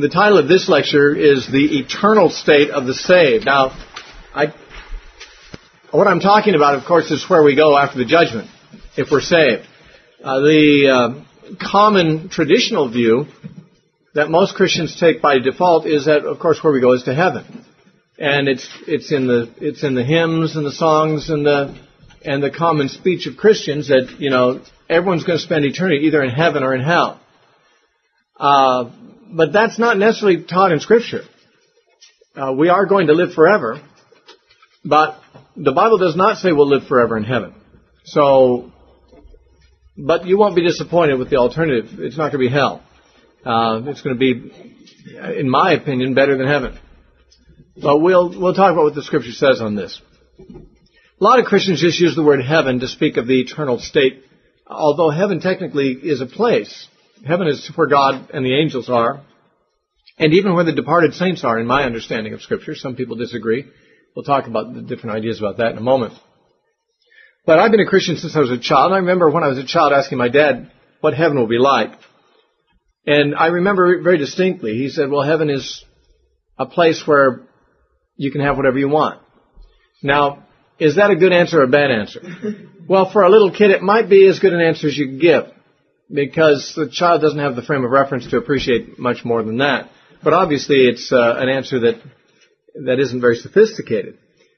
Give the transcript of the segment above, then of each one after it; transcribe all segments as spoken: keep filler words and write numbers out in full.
the title of this lecture is The Eternal State of the Saved. Now, I, what I'm talking about, of course, is where we go after the judgment, if we're saved. Uh, the uh, common traditional view that most Christians take by default is that, of course, where we go is to heaven. And it's it's in the it's in the hymns and the songs and the and the common speech of Christians that, you know, everyone's going to spend eternity either in heaven or in hell. Uh, but that's not necessarily taught in Scripture. Uh, we are going to live forever, but the Bible does not say we'll live forever in heaven. So, but you won't be disappointed with the alternative. It's not going to be hell. Uh, it's going to be, in my opinion, better than heaven. But we'll we'll talk about what the Scripture says on this. A lot of Christians just use the word heaven to speak of the eternal state, although heaven technically is a place. Heaven is where God and the angels are, and even where the departed saints are, in my understanding of Scripture. Some people disagree. We'll talk about the different ideas about that in a moment. But I've been a Christian since I was a child, and I remember when I was a child asking my dad what heaven will be like. And I remember very distinctly, he said, well, heaven is a place where you can have whatever you want. Now, is that a good answer or a bad answer? Well, for a little kid, it might be as good an answer as you can give, because the child doesn't have the frame of reference to appreciate much more than that. But obviously, it's uh, an answer that that isn't very sophisticated.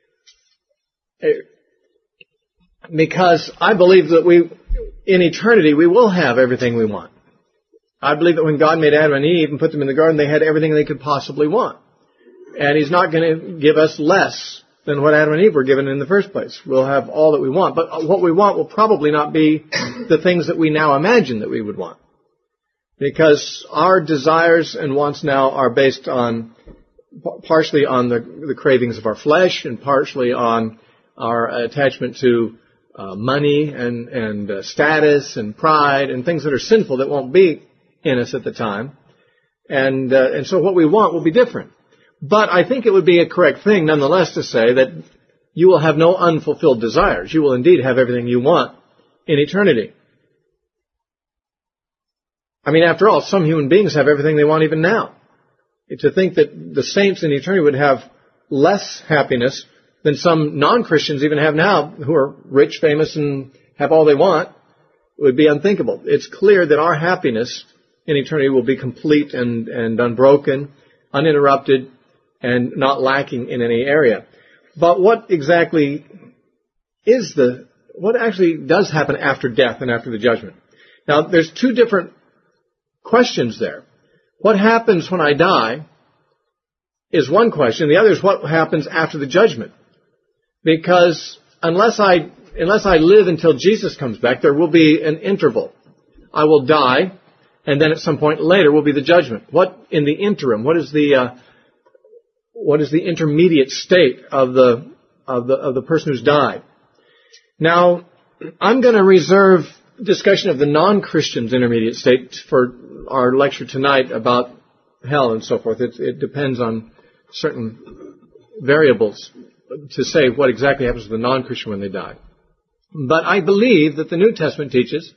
Because I believe that we, in eternity, we will have everything we want. I believe that when God made Adam and Eve and put them in the garden, they had everything they could possibly want. And He's not going to give us less than what Adam and Eve were given in the first place. We'll have all that we want. But what we want will probably not be the things that we now imagine that we would want. Because our desires and wants now are based on, partially on the, the cravings of our flesh and partially on our attachment to uh, money and, and uh, status and pride and things that are sinful that won't be in us at the time. And, uh, and so what we want will be different. But I think it would be a correct thing, nonetheless, to say that you will have no unfulfilled desires. You will indeed have everything you want in eternity. I mean, after all, some human beings have everything they want even now. To think that the saints in eternity would have less happiness than some non-Christians even have now, who are rich, famous, and have all they want, would be unthinkable. It's clear that our happiness in eternity will be complete and, and unbroken, uninterrupted, and not lacking in any area. But what exactly is the, what actually does happen after death and after the judgment? Now, there's two different questions there. What happens when I die is one question. The other is what happens after the judgment. Because unless I, unless I live until Jesus comes back, there will be an interval. I will die, and then at some point later will be the judgment. What in the interim? What is the uh, what is the intermediate state of the of the of the person who's died? Now, I'm going to reserve discussion of the non-Christian's intermediate state for our lecture tonight about hell and so forth. It, it depends on certain variables to say what exactly happens to the non-Christian when they die. But I believe that the New Testament teaches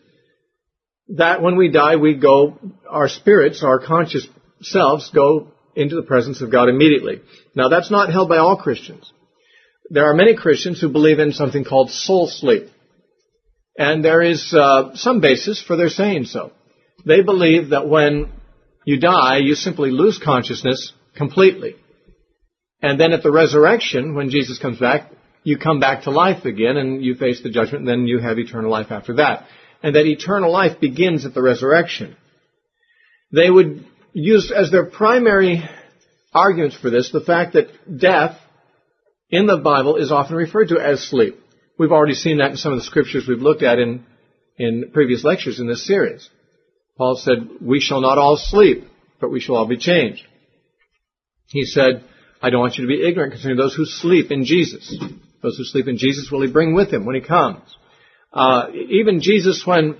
that when we die, we go, our spirits, our conscious selves go into the presence of God immediately. Now, that's not held by all Christians. There are many Christians who believe in something called soul sleep. And there is uh, some basis for their saying so. They believe that when you die, you simply lose consciousness completely. And then at the resurrection, when Jesus comes back, you come back to life again and you face the judgment, and then you have eternal life after that. And that eternal life begins at the resurrection. They would use as their primary arguments for this the fact that death in the Bible is often referred to as sleep. We've already seen that in some of the scriptures we've looked at in, in previous lectures in this series. Paul said, we shall not all sleep, but we shall all be changed. He said, I don't want you to be ignorant concerning those who sleep in Jesus. Those who sleep in Jesus will He bring with Him when He comes. Uh, even Jesus, when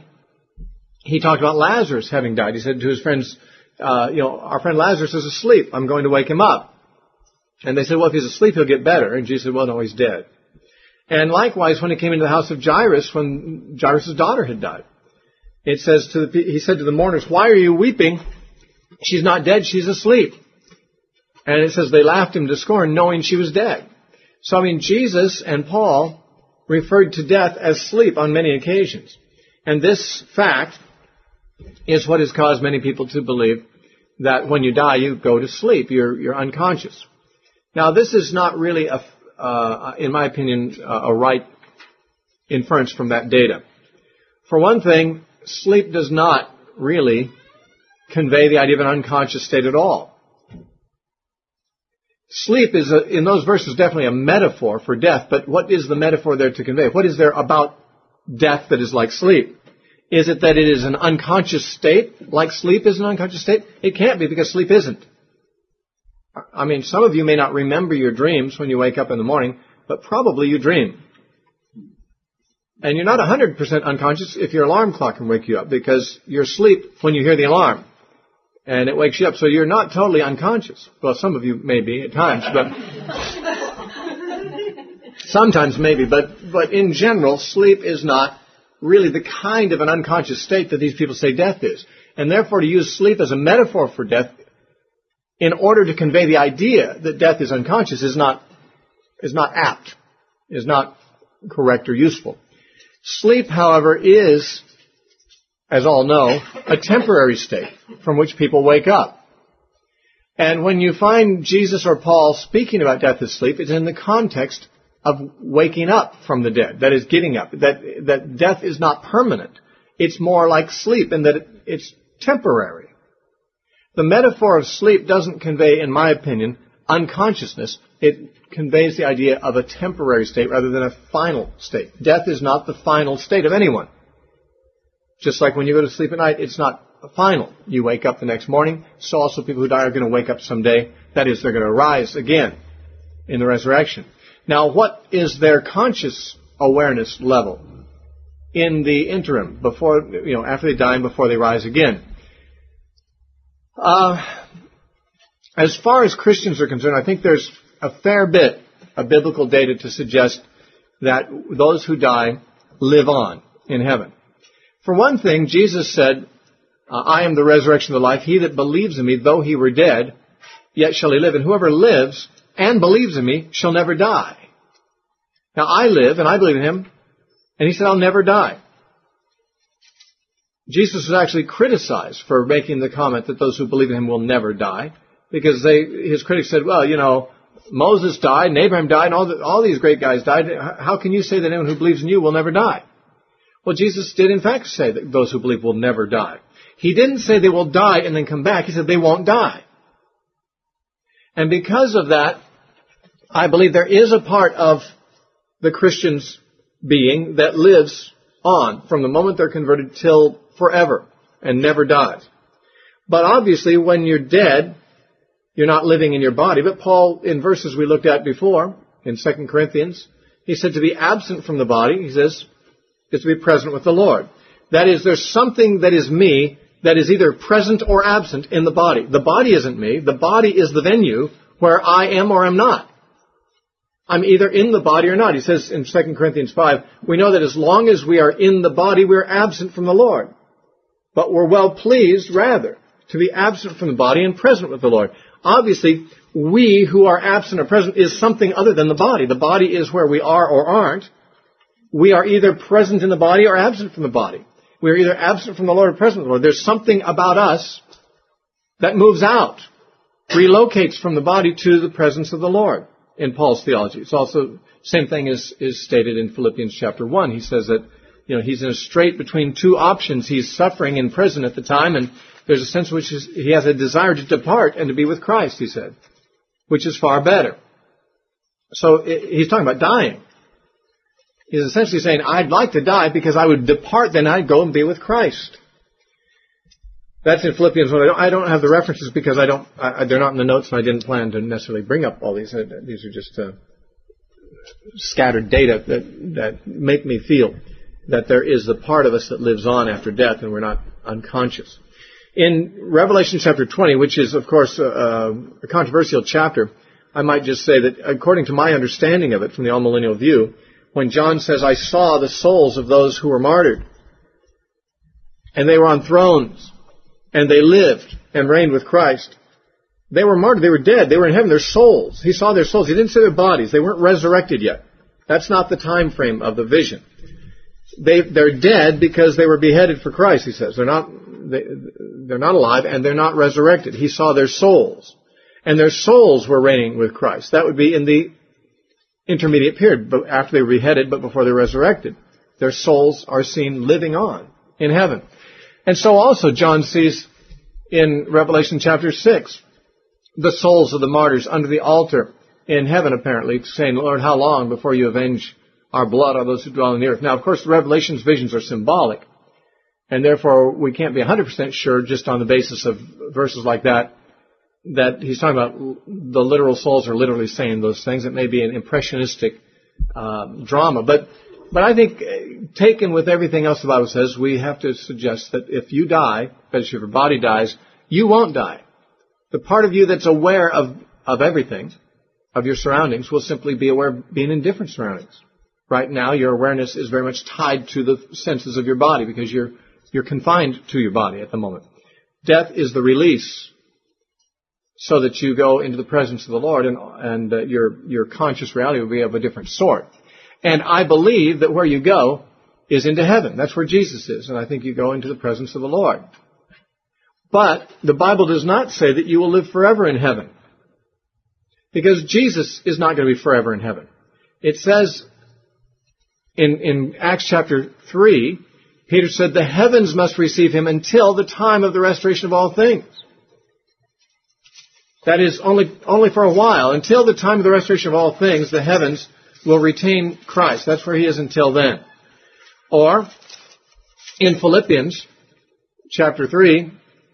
He talked about Lazarus having died, He said to His friends, uh, you know, our friend Lazarus is asleep. I'm going to wake him up. And they said, well, if he's asleep, he'll get better. And Jesus said, well, no, he's dead. And likewise, when He came into the house of Jairus, when Jairus' daughter had died, it says to the, He said to the mourners, why are you weeping She's not dead, she's asleep. And it says they laughed him to scorn, knowing she was dead. So, I mean, Jesus and Paul referred to death as sleep on many occasions. And this fact is what has caused many people to believe that when you die, you go to sleep. You're, you're unconscious. Now, this is not really, a, uh, in my opinion, a right inference from that data. For one thing, sleep does not really convey the idea of an unconscious state at all. Sleep is, a, in those verses, definitely a metaphor for death, but what is the metaphor there to convey? What is there about death that is like sleep? Is it that it is an unconscious state, like sleep is an unconscious state? It can't be, because sleep isn't. I mean, some of you may not remember your dreams when you wake up in the morning, but probably you dream. And you're not one hundred percent unconscious if your alarm clock can wake you up, because you're asleep when you hear the alarm. And it wakes you up, so you're not totally unconscious. Well, some of you may be at times, but sometimes maybe. But, but in general, sleep is not really the kind of an unconscious state that these people say death is. And therefore, to use sleep as a metaphor for death in order to convey the idea that death is unconscious is not, is not apt, is not correct or useful. Sleep, however, is, as all know, a temporary state from which people wake up. And when you find Jesus or Paul speaking about death as sleep, it's in the context of waking up from the dead, that is, getting up, that, that death is not permanent. It's more like sleep in that it, it's temporary. The metaphor of sleep doesn't convey, in my opinion, unconsciousness. It conveys the idea of a temporary state rather than a final state. Death is not the final state of anyone. Just like when you go to sleep at night, it's not final. You wake up the next morning. So also people who die are going to wake up someday. That is, they're going to rise again in the resurrection. Now, what is their conscious awareness level in the interim, before, you know, after they die and before they rise again? Uh, as far as Christians are concerned, I think there's a fair bit of biblical data to suggest that those who die live on in heaven. For one thing, Jesus said, uh, I am the resurrection of the life. He that believes in me, though he were dead, yet shall he live. And whoever lives and believes in me shall never die. Now, I live, and I believe in him, and he said, I'll never die. Jesus was actually criticized for making the comment that those who believe in him will never die, because they, his critics said, well, you know, Moses died, and Abraham died, and all, the, all these great guys died. How can you say that anyone who believes in you will never die? Well, Jesus did in fact say that those who believe will never die. He didn't say they will die and then come back. He said they won't die. And because of that, I believe there is a part of the Christian's being that lives on from the moment they're converted till forever and never dies. But obviously, when you're dead, you're not living in your body. But Paul, in verses we looked at before, in Second Corinthians, he said to be absent from the body, he says, is to be present with the Lord. That is, there's something that is me that is either present or absent in the body. The body isn't me. The body is the venue where I am or am not. I'm either in the body or not. He says in Second Corinthians five, we know that as long as we are in the body, we're absent from the Lord. But we're well pleased, rather, to be absent from the body and present with the Lord. Obviously, we who are absent or present is something other than the body. The body is where we are or aren't. We are either present in the body or absent from the body. We are either absent from the Lord or present with the Lord. There's something about us that moves out, relocates from the body to the presence of the Lord in Paul's theology. It's also, same thing is, is stated in Philippians chapter one. He says that, you know, he's in a strait between two options. He's suffering in prison at the time, and there's a sense in which he has a desire to depart and to be with Christ, he said, which is far better. So he's talking about dying. He's essentially saying, I'd like to die because I would depart, then I'd go and be with Christ. That's in Philippians one. I don't, I don't have the references because I don't, I, they're not in the notes, and I didn't plan to necessarily bring up all these. These are just uh, scattered data that, that make me feel that there is the part of us that lives on after death, and we're not unconscious. In Revelation chapter twenty, which is, of course, a, a controversial chapter, I might just say that according to my understanding of it from the all-millennial view, when John says, I saw the souls of those who were martyred, and they were on thrones, and they lived and reigned with Christ. They were martyred. They were dead. They were in heaven. Their souls. He saw their souls. He didn't see their bodies. They weren't resurrected yet. That's not the time frame of the vision. They, they're dead because they were beheaded for Christ, he says. They're not, they, they're not alive, and they're not resurrected. He saw their souls. And their souls were reigning with Christ. That would be in the intermediate period, but after they were beheaded, but before they were resurrected. Their souls are seen living on in heaven. And so also John sees in Revelation chapter six the souls of the martyrs under the altar in heaven, apparently, saying, Lord, how long before you avenge our blood on those who dwell on the earth? Now, of course, the Revelation's visions are symbolic, and therefore we can't be one hundred percent sure just on the basis of verses like that that he's talking about the literal souls are literally saying those things. It may be an impressionistic um, drama, but but I think uh, taken with everything else the Bible says, we have to suggest that if you die, that if your body dies, you won't die. The part of you that's aware of, of everything, of your surroundings, will simply be aware of being in different surroundings. Right now, your awareness is very much tied to the senses of your body because you're you're confined to your body at the moment. Death is the release so that you go into the presence of the Lord, and, and uh, your your conscious reality will be of a different sort. And I believe that where you go is into heaven. That's where Jesus is, and I think you go into the presence of the Lord. But the Bible does not say that you will live forever in heaven, because Jesus is not going to be forever in heaven. It says in, in Acts chapter three, Peter said, the heavens must receive him until the time of the restoration of all things. That is, only, only for a while. Until the time of the restoration of all things, the heavens will retain Christ. That's where he is until then. Or, in Philippians chapter three,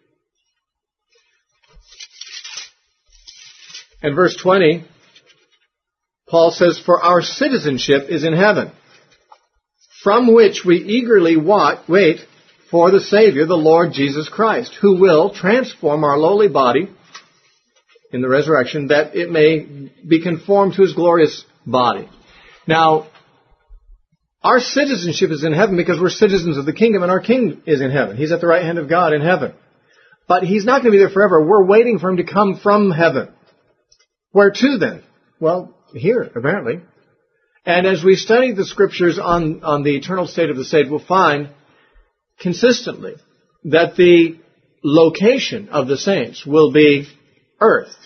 and verse twenty, Paul says, for our citizenship is in heaven, from which we eagerly wait for the Savior, the Lord Jesus Christ, who will transform our lowly body in the resurrection, that it may be conformed to his glorious body. Now, our citizenship is in heaven because we're citizens of the kingdom, and our king is in heaven. He's at the right hand of God in heaven. But he's not going to be there forever. We're waiting for him to come from heaven. Where to then? Well, here, apparently. And as we study the scriptures on, on the eternal state of the saved, we'll find consistently that the location of the saints will be earth.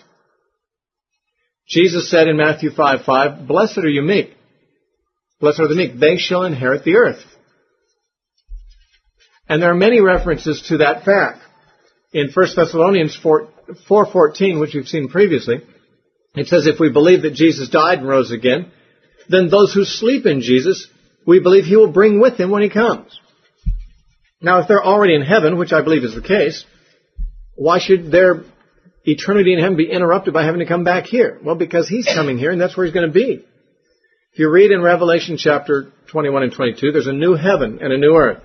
Jesus said in Matthew five five, blessed are you meek. Blessed are the meek. They shall inherit the earth. And there are many references to that fact. In First Thessalonians four fourteen, which we've seen previously, it says, if we believe that Jesus died and rose again, then those who sleep in Jesus, we believe he will bring with him when he comes. Now, if they're already in heaven, which I believe is the case, why should their eternity in heaven be interrupted by having to come back here? Well, because he's coming here, and that's where he's going to be. If you read in Revelation chapter twenty-one and twenty-two, there's a new heaven and a new earth.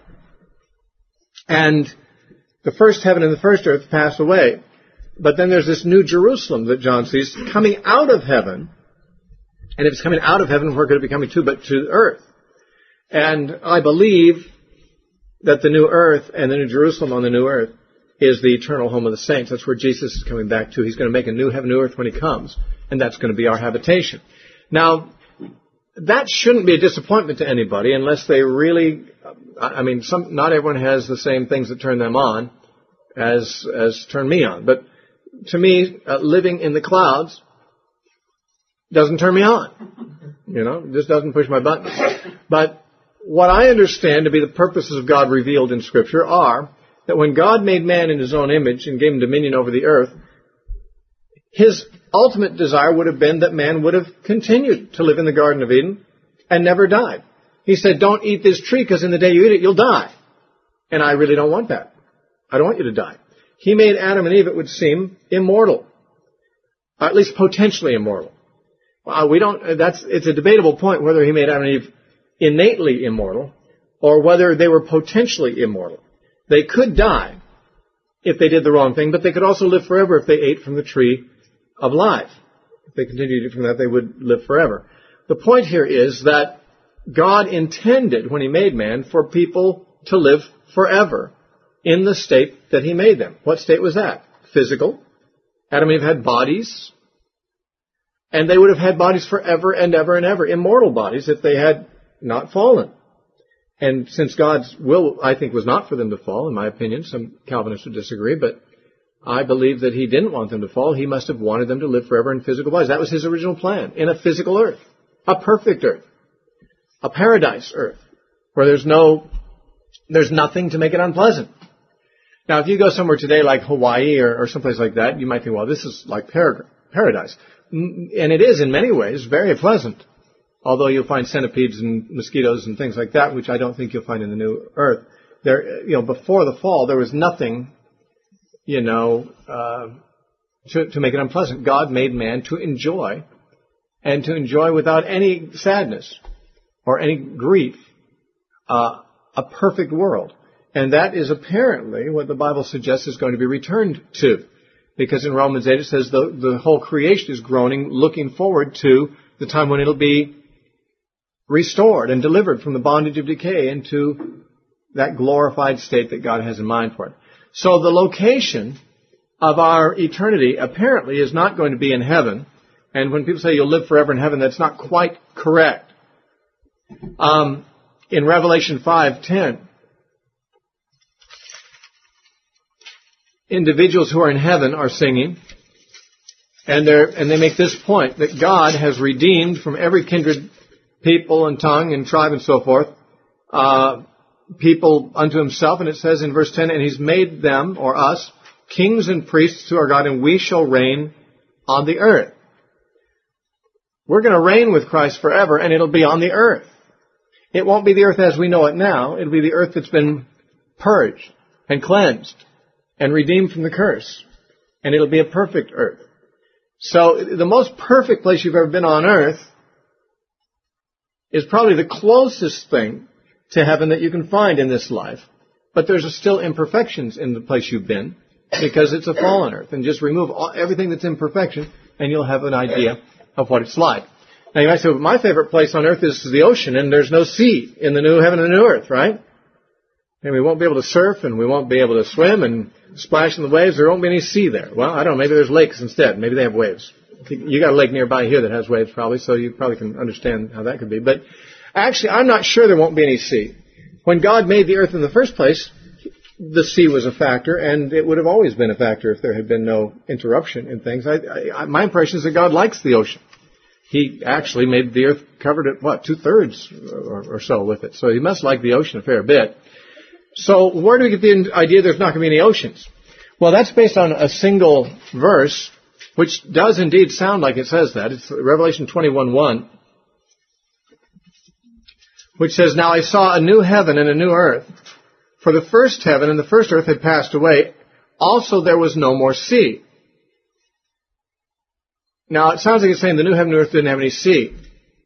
And the first heaven and the first earth pass away. But then there's this new Jerusalem that John sees coming out of heaven. And if it's coming out of heaven, where could it be coming to but to earth? And I believe that the new earth and the new Jerusalem on the new earth is the eternal home of the saints. That's where Jesus is coming back to. He's going to make a new heaven, new earth when he comes. And that's going to be our habitation. Now, that shouldn't be a disappointment to anybody unless they really, I mean, some, not everyone has the same things that turn them on as, as turn me on. But to me, uh, living in the clouds doesn't turn me on. You know, it just doesn't push my buttons. But what I understand to be the purposes of God revealed in Scripture are that when God made man in his own image and gave him dominion over the earth, his ultimate desire would have been that man would have continued to live in the Garden of Eden and never died. He said, don't eat this tree because in the day you eat it, you'll die. And I really don't want that. I don't want you to die. He made Adam and Eve, it would seem, immortal. Or at least potentially immortal. Well, we don't, that's, it's a debatable point whether he made Adam and Eve innately immortal or whether they were potentially immortal. They could die if they did the wrong thing, but they could also live forever if they ate from the tree of life. If they continued to eat from that, they would live forever. The point here is that God intended, when he made man, for people to live forever in the state that he made them. What state was that? Physical. Adam and Eve had bodies. And they would have had bodies forever and ever and ever, immortal bodies, if they had not fallen. And since God's will, I think, was not for them to fall, in my opinion, some Calvinists would disagree, but I believe that he didn't want them to fall. He must have wanted them to live forever in physical bodies. That was his original plan, in a physical earth, a perfect earth, a paradise earth, where there's no, there's nothing to make it unpleasant. Now, if you go somewhere today like Hawaii or, or someplace like that, you might think, well, this is like par- paradise. And it is in many ways very pleasant, although you'll find centipedes and mosquitoes and things like that, which I don't think you'll find in the new earth. There, you know, before the fall, there was nothing, you know, uh, to, to make it unpleasant. God made man to enjoy, and to enjoy without any sadness or any grief, uh, a perfect world. And that is apparently what the Bible suggests is going to be returned to. Because in Romans eight it says the, the whole creation is groaning, looking forward to the time when it'll be restored and delivered from the bondage of decay into that glorified state that God has in mind for it. So the location of our eternity apparently is not going to be in heaven. And when people say you'll live forever in heaven, that's not quite correct. Um, in Revelation five ten, individuals who are in heaven are singing, and they and they make this point, that God has redeemed from every kindred, people and tongue and tribe and so forth, uh, people unto himself. And it says in verse ten, and he's made them, or us, kings and priests to our God, and we shall reign on the earth. We're going to reign with Christ forever, and it'll be on the earth. It won't be the earth as we know it now. It'll be the earth that's been purged and cleansed and redeemed from the curse. And it'll be a perfect earth. So the most perfect place you've ever been on earth is probably the closest thing to heaven that you can find in this life. But there's still imperfections in the place you've been, because it's a fallen earth. And just remove all, everything that's imperfection, and you'll have an idea of what it's like. Now you might say, well, my favorite place on earth is the ocean, and there's no sea in the new heaven and the new earth, right? And we won't be able to surf, and we won't be able to swim and splash in the waves. There won't be any sea there. Well, I don't know. Maybe there's lakes instead. Maybe they have waves. You got a lake nearby here that has waves probably, so you probably can understand how that could be. But actually, I'm not sure there won't be any sea. When God made the earth in the first place, the sea was a factor, and it would have always been a factor if there had been no interruption in things. I, I, my impression is that God likes the ocean. He actually made the earth covered it, what, two-thirds or, or so with it. So he must like the ocean a fair bit. So where do we get the idea there's not going to be any oceans? Well, that's based on a single verse, which does indeed sound like it says that. It's Revelation twenty-one one, which says, now I saw a new heaven and a new earth. For the first heaven and the first earth had passed away. Also there was no more sea. Now, it sounds like it's saying the new heaven and earth didn't have any sea.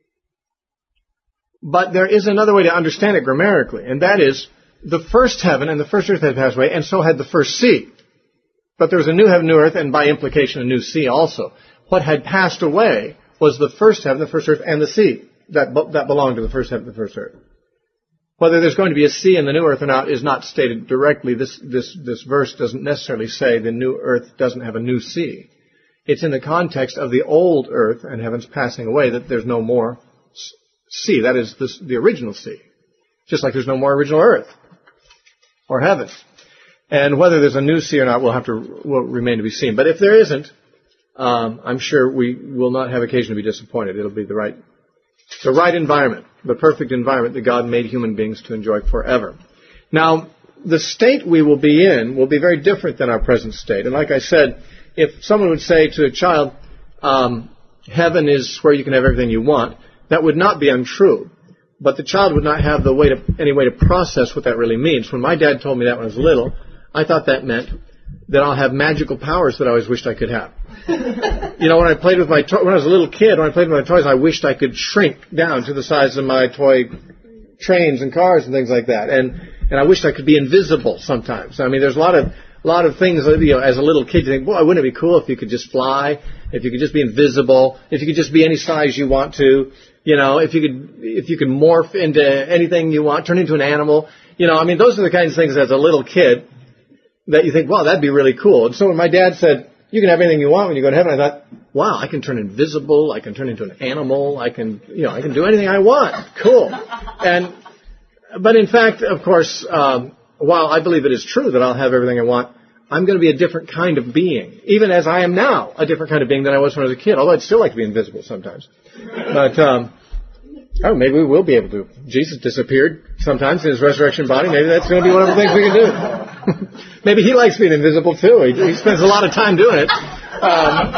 But there is another way to understand it grammatically, and that is, the first heaven and the first earth had passed away, and so had the first sea. But there was a new heaven, new earth, and by implication a new sea also. What had passed away was the first heaven, the first earth, and the sea that that belonged to the first heaven, the first earth. Whether there's going to be a sea in the new earth or not is not stated directly. This this this verse doesn't necessarily say the new earth doesn't have a new sea. It's in the context of the old earth and heavens passing away that there's no more sea. That is the, the original sea. Just like there's no more original earth or heaven. And whether there's a new sea or not will have to will remain to be seen. But if there isn't, um, I'm sure we will not have occasion to be disappointed. It'll be the right, the right environment, the perfect environment that God made human beings to enjoy forever. Now, the state we will be in will be very different than our present state. And like I said, if someone would say to a child, um, heaven is where you can have everything you want, that would not be untrue. But the child would not have the way to, any way to process what that really means. When my dad told me that when I was little, I thought that meant that I'll have magical powers that I always wished I could have. You know, when I played with my to- when I was a little kid, when I played with my toys, I wished I could shrink down to the size of my toy trains and cars and things like that. And and I wished I could be invisible sometimes. I mean, there's a lot of a lot of things that, you know, as a little kid, you think, boy, wouldn't it be cool if you could just fly, if you could just be invisible, if you could just be any size you want to, you know, if you could if you could morph into anything you want, turn into an animal. You know, I mean, those are the kinds of things as a little kid that you think, wow, that'd be really cool. And so when my dad said, you can have anything you want when you go to heaven, I thought, wow, I can turn invisible, I can turn into an animal, I can, you know, I can do anything I want. Cool. And, but in fact, of course, um, while I believe it is true that I'll have everything I want, I'm going to be a different kind of being, even as I am now a different kind of being than I was when I was a kid, although I'd still like to be invisible sometimes. But, um, oh, maybe we will be able to. Jesus disappeared sometimes in his resurrection body. Maybe that's going to be one of the things we can do. Maybe he likes being invisible too. He, he spends a lot of time doing it. Um,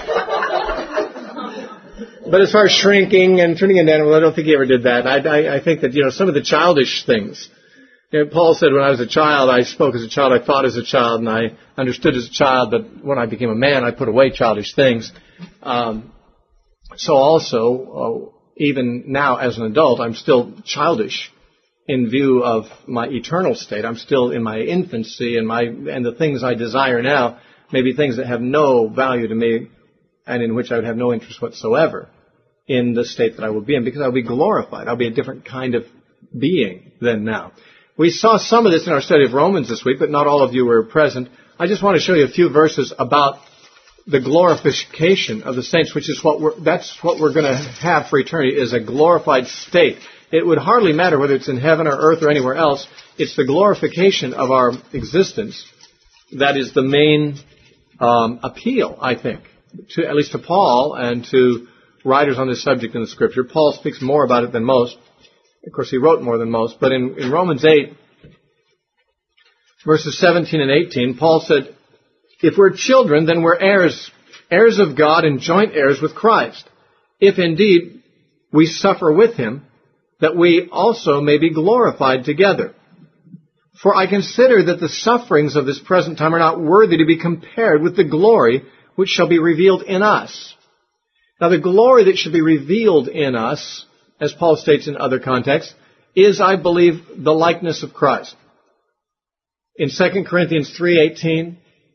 but as far as shrinking and turning into animals, I don't think he ever did that. I, I, I think that, you know, some of the childish things. You know, Paul said when I was a child, I spoke as a child, I thought as a child, and I understood as a child, but when I became a man, I put away childish things. Um, so also, uh, even now as an adult, I'm still childish in view of my eternal state. I'm still in my infancy, and my and the things I desire now may be things that have no value to me and in which I would have no interest whatsoever in the state that I will be in, because I'll be glorified. I'll be a different kind of being than now. We saw some of this in our study of Romans this week, but not all of you were present. I just want to show you a few verses about the glorification of the saints, which is what we're, that's what we're going to have for eternity, is a glorified state. It would hardly matter whether it's in heaven or earth or anywhere else. It's the glorification of our existence that is the main um, appeal, I think, to at least to Paul and to writers on this subject in the Scripture. Paul speaks more about it than most. Of course, he wrote more than most. But in, in Romans eight, verses seventeen and eighteen, Paul said, if we're children, then we're heirs, heirs of God and joint heirs with Christ, if indeed we suffer with him, that we also may be glorified together. For I consider that the sufferings of this present time are not worthy to be compared with the glory which shall be revealed in us. Now, the glory that should be revealed in us, as Paul states in other contexts, is, I believe, the likeness of Christ. In Second Corinthians three eighteen,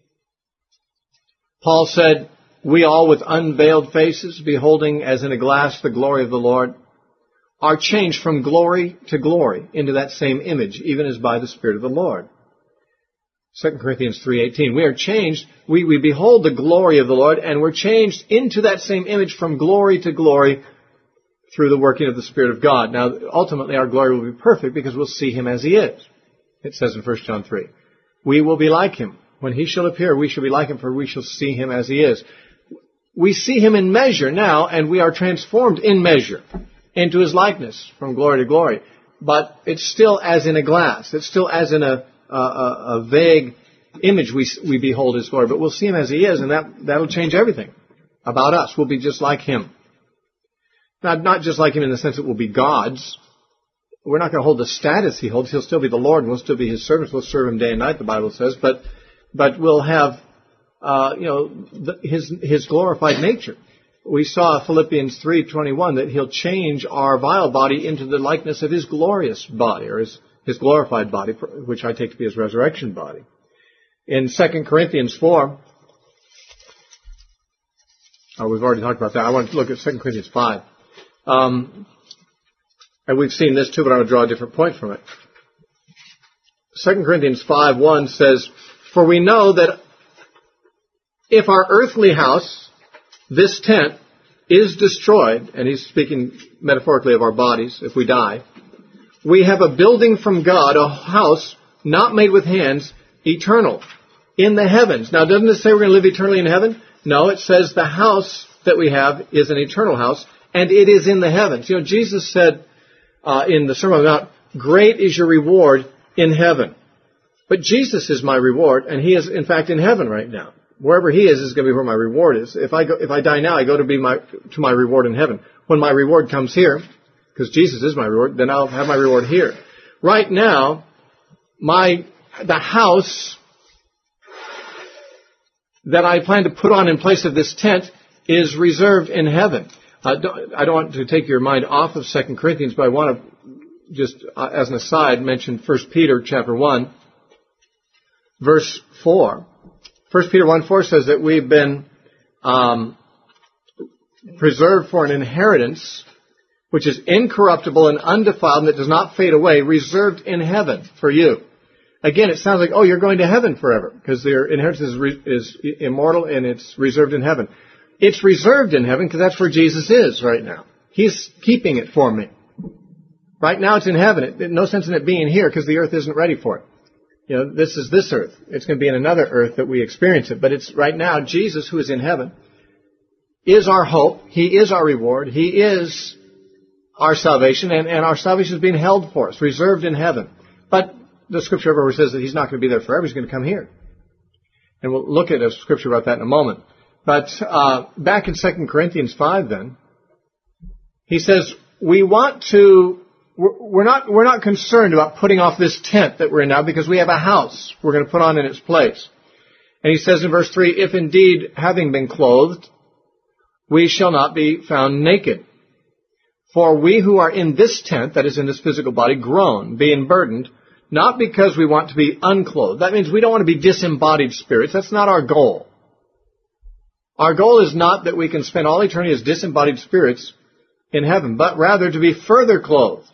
Paul said, we all with unveiled faces, beholding as in a glass the glory of the Lord, are changed from glory to glory into that same image, even as by the Spirit of the Lord. Second Corinthians three eighteen. We are changed, we, we behold the glory of the Lord, and we're changed into that same image from glory to glory through the working of the Spirit of God. Now, ultimately, our glory will be perfect because we'll see him as he is. It says in First John three. We will be like him. When he shall appear, we shall be like him, for we shall see him as he is. We see him in measure now, and we are transformed in measure into his likeness from glory to glory. But it's still as in a glass. It's still as in a, a, a vague image we, we behold his glory. But we'll see him as he is, and that, that'll change everything about us. We'll be just like him. Not, not just like him in the sense that we'll be gods. We're not going to hold the status he holds. He'll still be the Lord, and we'll still be his servants. We'll serve him day and night, the Bible says. But but we'll have, uh, you know, the, his his glorified nature. We saw Philippians three twenty-one that he'll change our vile body into the likeness of his glorious body, or his, his glorified body, which I take to be his resurrection body. In Second Corinthians four, oh, we've already talked about that. I want to look at Second Corinthians five. Um, and we've seen this too, but I would draw a different point from it. Second Corinthians five one says, for we know that if our earthly house, this tent, is destroyed, and he's speaking metaphorically of our bodies if we die, we have a building from God, a house not made with hands, eternal, in the heavens. Now, doesn't it say we're going to live eternally in heaven? No, it says the house that we have is an eternal house, and it is in the heavens. You know, Jesus said uh, in the Sermon on the Mount, great is your reward in heaven. But Jesus is my reward, and he is, in fact, in heaven right now. Wherever he is is going to be where my reward is. If I go, if I die now, I go to be my to my reward in heaven. When my reward comes here, because Jesus is my reward, then I'll have my reward here. Right now, my the house that I plan to put on in place of this tent is reserved in heaven. Uh, don't, I don't want to take your mind off of Second Corinthians, but I want to just, uh, as an aside, mention First Peter chapter one. Verse four. First Peter one four says that we've been um, preserved for an inheritance which is incorruptible and undefiled and that does not fade away, reserved in heaven for you. Again, it sounds like, oh, you're going to heaven forever because their inheritance is, re- is immortal and it's reserved in heaven. It's reserved in heaven because that's where Jesus is right now. He's keeping it for me. Right now it's in heaven. It, it, no sense in it being here because the earth isn't ready for it. You know, this is this earth. It's going to be in another earth that we experience it. But it's right now Jesus, who is in heaven, is our hope. He is our reward. He is our salvation, and, and our salvation is being held for us, reserved in heaven. But the scripture everywhere says that he's not going to be there forever. He's going to come here. And we'll look at a scripture about that in a moment. But uh, back in Second Corinthians five then, he says, we want to, we're not, we're not concerned about putting off this tent that we're in now because we have a house we're going to put on in its place. And he says in verse three, if indeed having been clothed, we shall not be found naked. For we who are in this tent, that is in this physical body, groan, being burdened, not because we want to be unclothed. That means we don't want to be disembodied spirits. That's not our goal. Our goal is not that we can spend all eternity as disembodied spirits in heaven, but rather to be further clothed.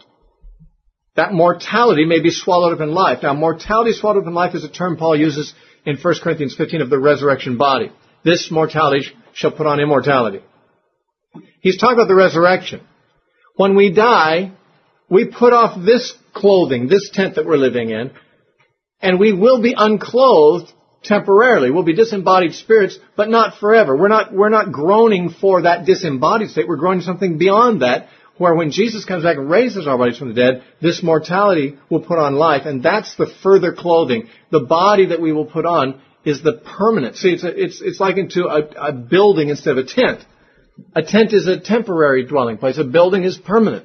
That mortality may be swallowed up in life. Now, mortality swallowed up in life is a term Paul uses in First Corinthians fifteen of the resurrection body. This mortality shall put on immortality. He's talking about the resurrection. When we die, we put off this clothing, this tent that we're living in, and we will be unclothed temporarily. We'll be disembodied spirits, but not forever. We're not, we're not groaning for that disembodied state. We're groaning something beyond that, where when Jesus comes back and raises our bodies from the dead, this mortality will put on life, and that's the further clothing. The body that we will put on is the permanent. See, it's, a, it's, it's likened to a, a building instead of a tent. A tent is a temporary dwelling place. A building is permanent.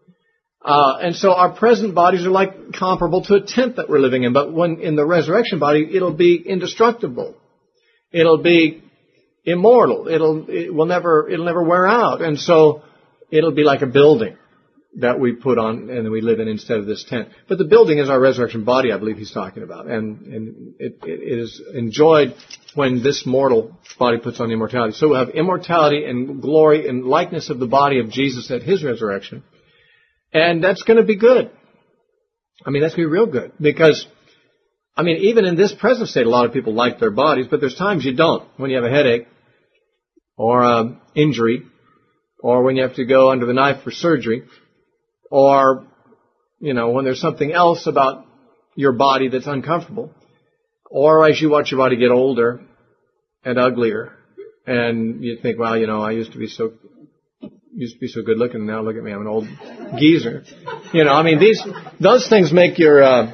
Uh, and so our present bodies are like comparable to a tent that we're living in. But when in the resurrection body, it'll be indestructible. It'll be immortal. It'll, it will never, it'll never wear out. And so it'll be like a building that we put on and we live in instead of this tent. But the building is our resurrection body, I believe he's talking about. And, and it, it is enjoyed when this mortal body puts on immortality. So we'll have immortality and glory and likeness of the body of Jesus at his resurrection. And that's going to be good. I mean, that's going to be real good. Because, I mean, even in this present state, a lot of people like their bodies, but there's times you don't. When you have a headache, or an injury, or when you have to go under the knife for surgery, or, you know, when there's something else about your body that's uncomfortable, or as you watch your body get older and uglier, and you think, well, you know, I used to be so used to be so good looking, and now look at me, I'm an old geezer. You know, I mean, these those things make your uh,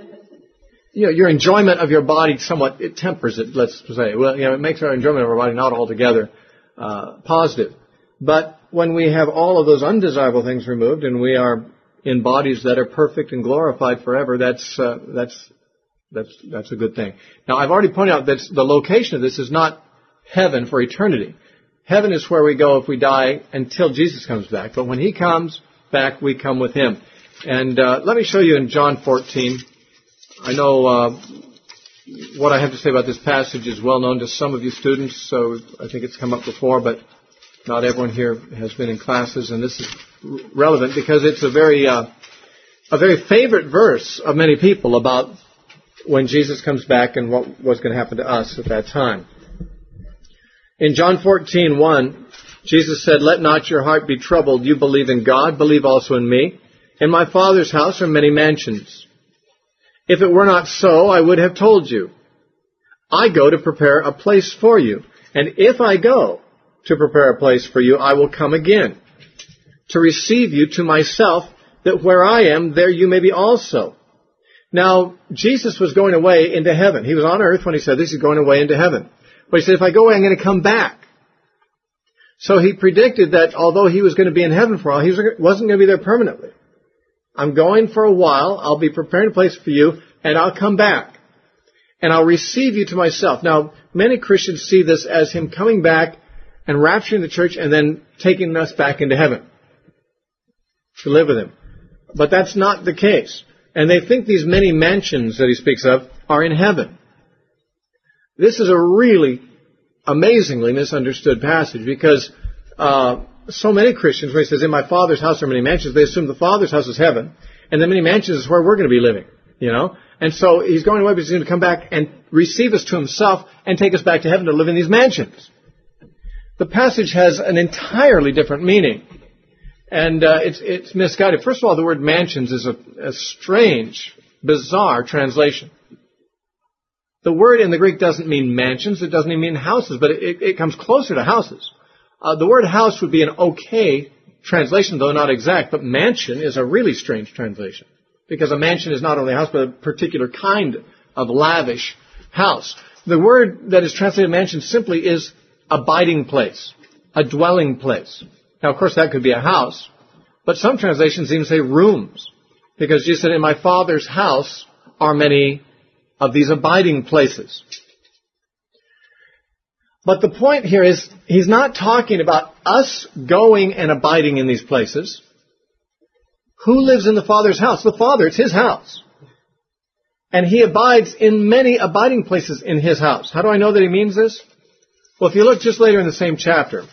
you know your enjoyment of your body somewhat, it tempers it. Let's say, well, you know, it makes our enjoyment of our body not altogether uh, positive. But when we have all of those undesirable things removed, and we are in bodies that are perfect and glorified forever, that's uh, that's that's that's a good thing. Now, I've already pointed out that the location of this is not heaven for eternity. Heaven is where we go if we die until Jesus comes back. But when he comes back, we come with him. And uh, let me show you in John fourteen. I know uh, what I have to say about this passage is well known to some of you students, so I think it's come up before, but not everyone here has been in classes, and this is relevant because it's a very uh, a very favorite verse of many people about when Jesus comes back and what was going to happen to us at that time. In John fourteen one, Jesus said, "Let not your heart be troubled. You believe in God, believe also in me. In my Father's house are many mansions. If it were not so, I would have told you. I go to prepare a place for you. And if I go to prepare a place for you, I will come again, to receive you to myself, that where I am, there you may be also." Now, Jesus was going away into heaven. He was on earth when he said this. He's going away into heaven. But he said, if I go away, I'm going to come back. So he predicted that although he was going to be in heaven for a while, he wasn't going to be there permanently. I'm going for a while. I'll be preparing a place for you, and I'll come back. And I'll receive you to myself. Now, many Christians see this as him coming back and rapturing the church and then taking us back into heaven to live with him. But that's not the case. And they think these many mansions that he speaks of are in heaven. This is a really amazingly misunderstood passage because uh, so many Christians, when he says, in my Father's house are many mansions, they assume the Father's house is heaven, and the many mansions is where we're going to be living. you know. And so he's going away, but he's going to come back and receive us to himself and take us back to heaven to live in these mansions. The passage has an entirely different meaning. And uh, it's, it's misguided. First of all, the word mansions is a, a strange, bizarre translation. The word in the Greek doesn't mean mansions. It doesn't even mean houses, but it, it comes closer to houses. Uh, the word house would be an okay translation, though not exact, but mansion is a really strange translation. Because a mansion is not only a house, but a particular kind of lavish house. The word that is translated mansion simply is abiding place, a dwelling place. Now, of course, that could be a house, but some translations even say rooms, because Jesus said, in my Father's house are many of these abiding places. But the point here is, he's not talking about us going and abiding in these places. Who lives in the Father's house? The Father, it's His house. And He abides in many abiding places in His house. How do I know that He means this? Well, if you look just later in the same chapter,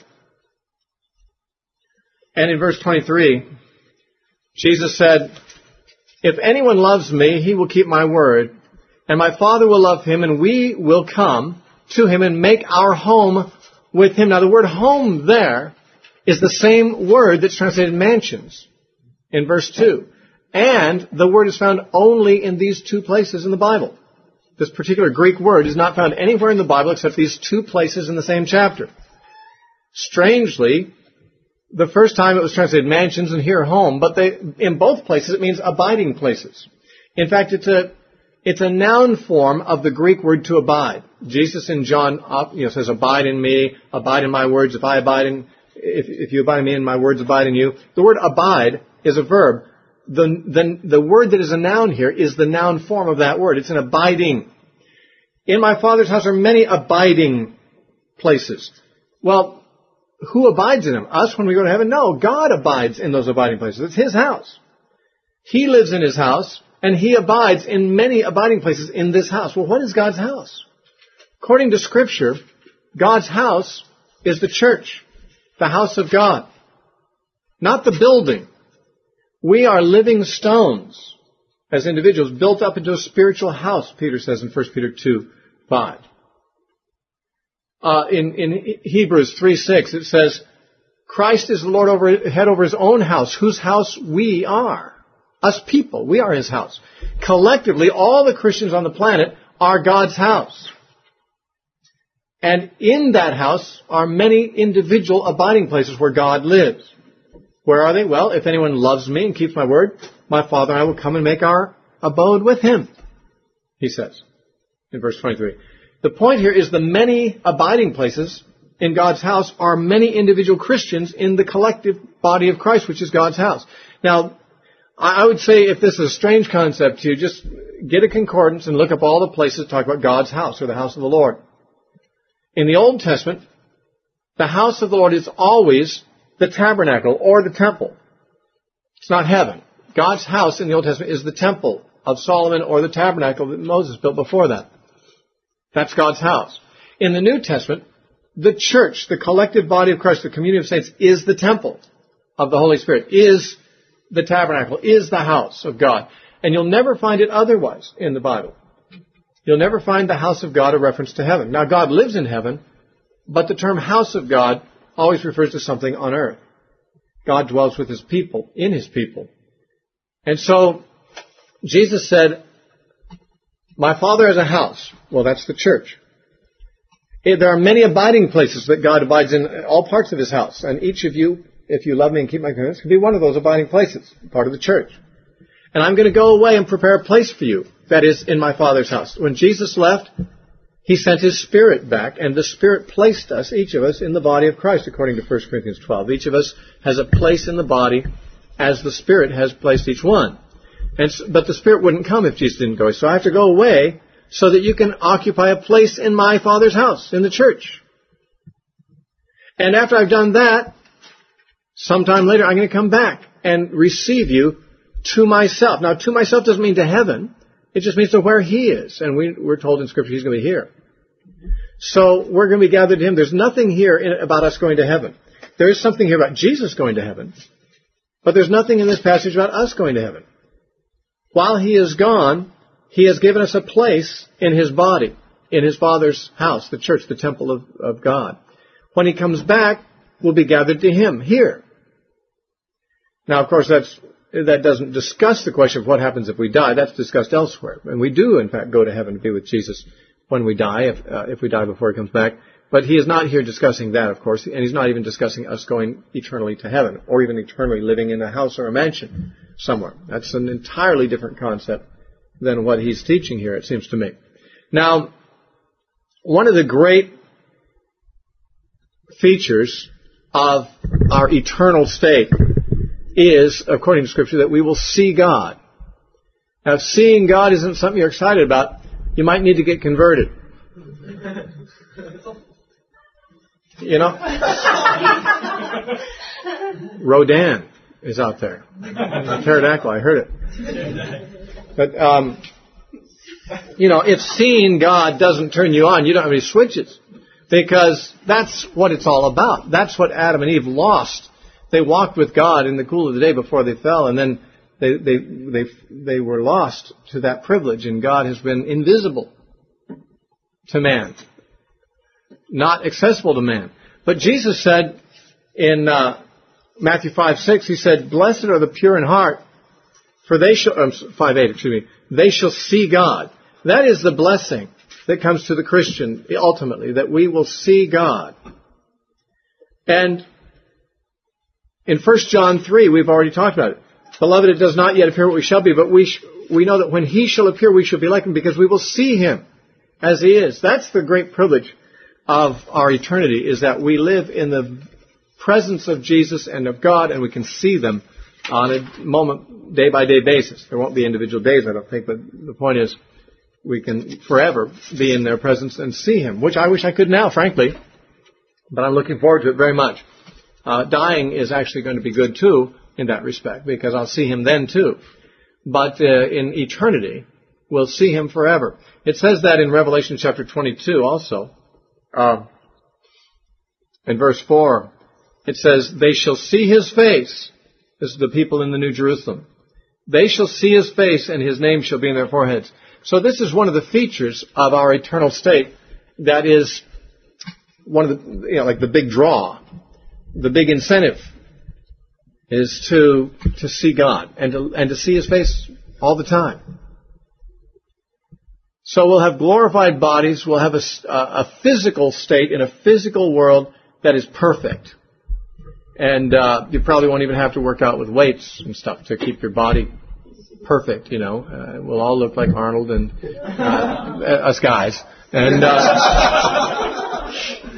and in verse twenty-three, Jesus said, if anyone loves me, he will keep my word, and my Father will love him, and we will come to him and make our home with him. Now, the word home there is the same word that's translated mansions in verse two. And the word is found only in these two places in the Bible. This particular Greek word is not found anywhere in the Bible except these two places in the same chapter. Strangely, the first time it was translated mansions and here home, but they, in both places it means abiding places. In fact, it's a it's a noun form of the Greek word to abide. Jesus in John you know, says, abide in me, abide in my words. If I abide in, if, if you abide in me and my words abide in you. The word abide is a verb. The, the, the word that is a noun here is the noun form of that word. It's an abiding. In my Father's house are many abiding places. Well, who abides in them? Us when we go to heaven? No, God abides in those abiding places. It's His house. He lives in His house, and He abides in many abiding places in this house. Well, what is God's house? According to Scripture, God's house is the church, the house of God, not the building. We are living stones as individuals built up into a spiritual house, Peter says in First Peter two five. Uh, in, in Hebrews three six, it says, Christ is the Lord over, head over His own house, whose house we are. Us people, we are His house. Collectively, all the Christians on the planet are God's house. And in that house are many individual abiding places where God lives. Where are they? Well, if anyone loves me and keeps my word, my Father and I will come and make our abode with him, He says in verse twenty-three. The point here is the many abiding places in God's house are many individual Christians in the collective body of Christ, which is God's house. Now, I would say if this is a strange concept to you, just get a concordance and look up all the places that talk about God's house or the house of the Lord. In the Old Testament, the house of the Lord is always the tabernacle or the temple. It's not heaven. God's house in the Old Testament is the temple of Solomon or the tabernacle that Moses built before that. That's God's house. In the New Testament, the church, the collective body of Christ, the community of saints, is the temple of the Holy Spirit, is the tabernacle, is the house of God. And you'll never find it otherwise in the Bible. You'll never find the house of God a reference to heaven. Now, God lives in heaven, but the term house of God always refers to something on earth. God dwells with His people, in His people. And so, Jesus said, my Father has a house. Well, that's the church. There are many abiding places that God abides in, all parts of His house. And each of you, if you love me and keep my commandments, can be one of those abiding places, part of the church. And I'm going to go away and prepare a place for you, that is, in my Father's house. When Jesus left, He sent His Spirit back, and the Spirit placed us, each of us, in the body of Christ, according to First Corinthians twelve. Each of us has a place in the body as the Spirit has placed each one. And, but the Spirit wouldn't come if Jesus didn't go. So I have to go away so that you can occupy a place in my Father's house, in the church. And after I've done that, sometime later I'm going to come back and receive you to myself. Now, to myself doesn't mean to heaven. It just means to where He is. And we, we're told in Scripture He's going to be here. So we're going to be gathered to Him. There's nothing here in, about us going to heaven. There is something here about Jesus going to heaven. But there's nothing in this passage about us going to heaven. While He is gone, He has given us a place in His body, in His Father's house, the church, the temple of, of God. When He comes back, we'll be gathered to Him here. Now, of course, that's, that doesn't discuss the question of what happens if we die. That's discussed elsewhere. And we do, in fact, go to heaven to be with Jesus when we die, if, uh, if we die before He comes back. But He is not here discussing that, of course, and He's not even discussing us going eternally to heaven, or even eternally living in a house or a mansion somewhere. That's an entirely different concept than what He's teaching here, it seems to me. Now, one of the great features of our eternal state is, according to Scripture, that we will see God. Now, if seeing God isn't something you're excited about, you might need to get converted. You know? Rodin is out there. Pterodactyl, I heard it. But, um, you know, if seeing God doesn't turn you on, you don't have any switches. Because that's what it's all about. That's what Adam and Eve lost. They walked with God in the cool of the day before they fell, and then they, they, they, they were lost to that privilege, and God has been invisible to man, not accessible to man. But Jesus said in uh, Matthew five six, He said, "Blessed are the pure in heart, for they shall," um, five eight, excuse me, "they shall see God." That is the blessing that comes to the Christian ultimately, that we will see God. And in First John three, we've already talked about it. "Beloved, it does not yet appear what we shall be, but we sh- we know that when He shall appear, we shall be like Him, because we will see Him as He is." That's the great privilege of our eternity, is that we live in the presence of Jesus and of God, and we can see them on a moment, day-by-day basis. There won't be individual days, I don't think, but the point is we can forever be in their presence and see Him, which I wish I could now, frankly, but I'm looking forward to it very much. Uh, dying is actually going to be good, too, in that respect, because I'll see Him then, too. But uh, in eternity, we'll see Him forever. It says that in Revelation chapter twenty-two also. Uh, in verse four, it says, "They shall see His face." This is the people in the New Jerusalem. "They shall see His face, and His name shall be in their foreheads." So this is one of the features of our eternal state that is one of the, you know, like the big draw, the big incentive is to to see God and to and to see His face all the time. So we'll have glorified bodies. We'll have a, a physical state in a physical world that is perfect. And uh, you probably won't even have to work out with weights and stuff to keep your body perfect, you know. Uh, we'll all look like Arnold and uh, us guys. And uh,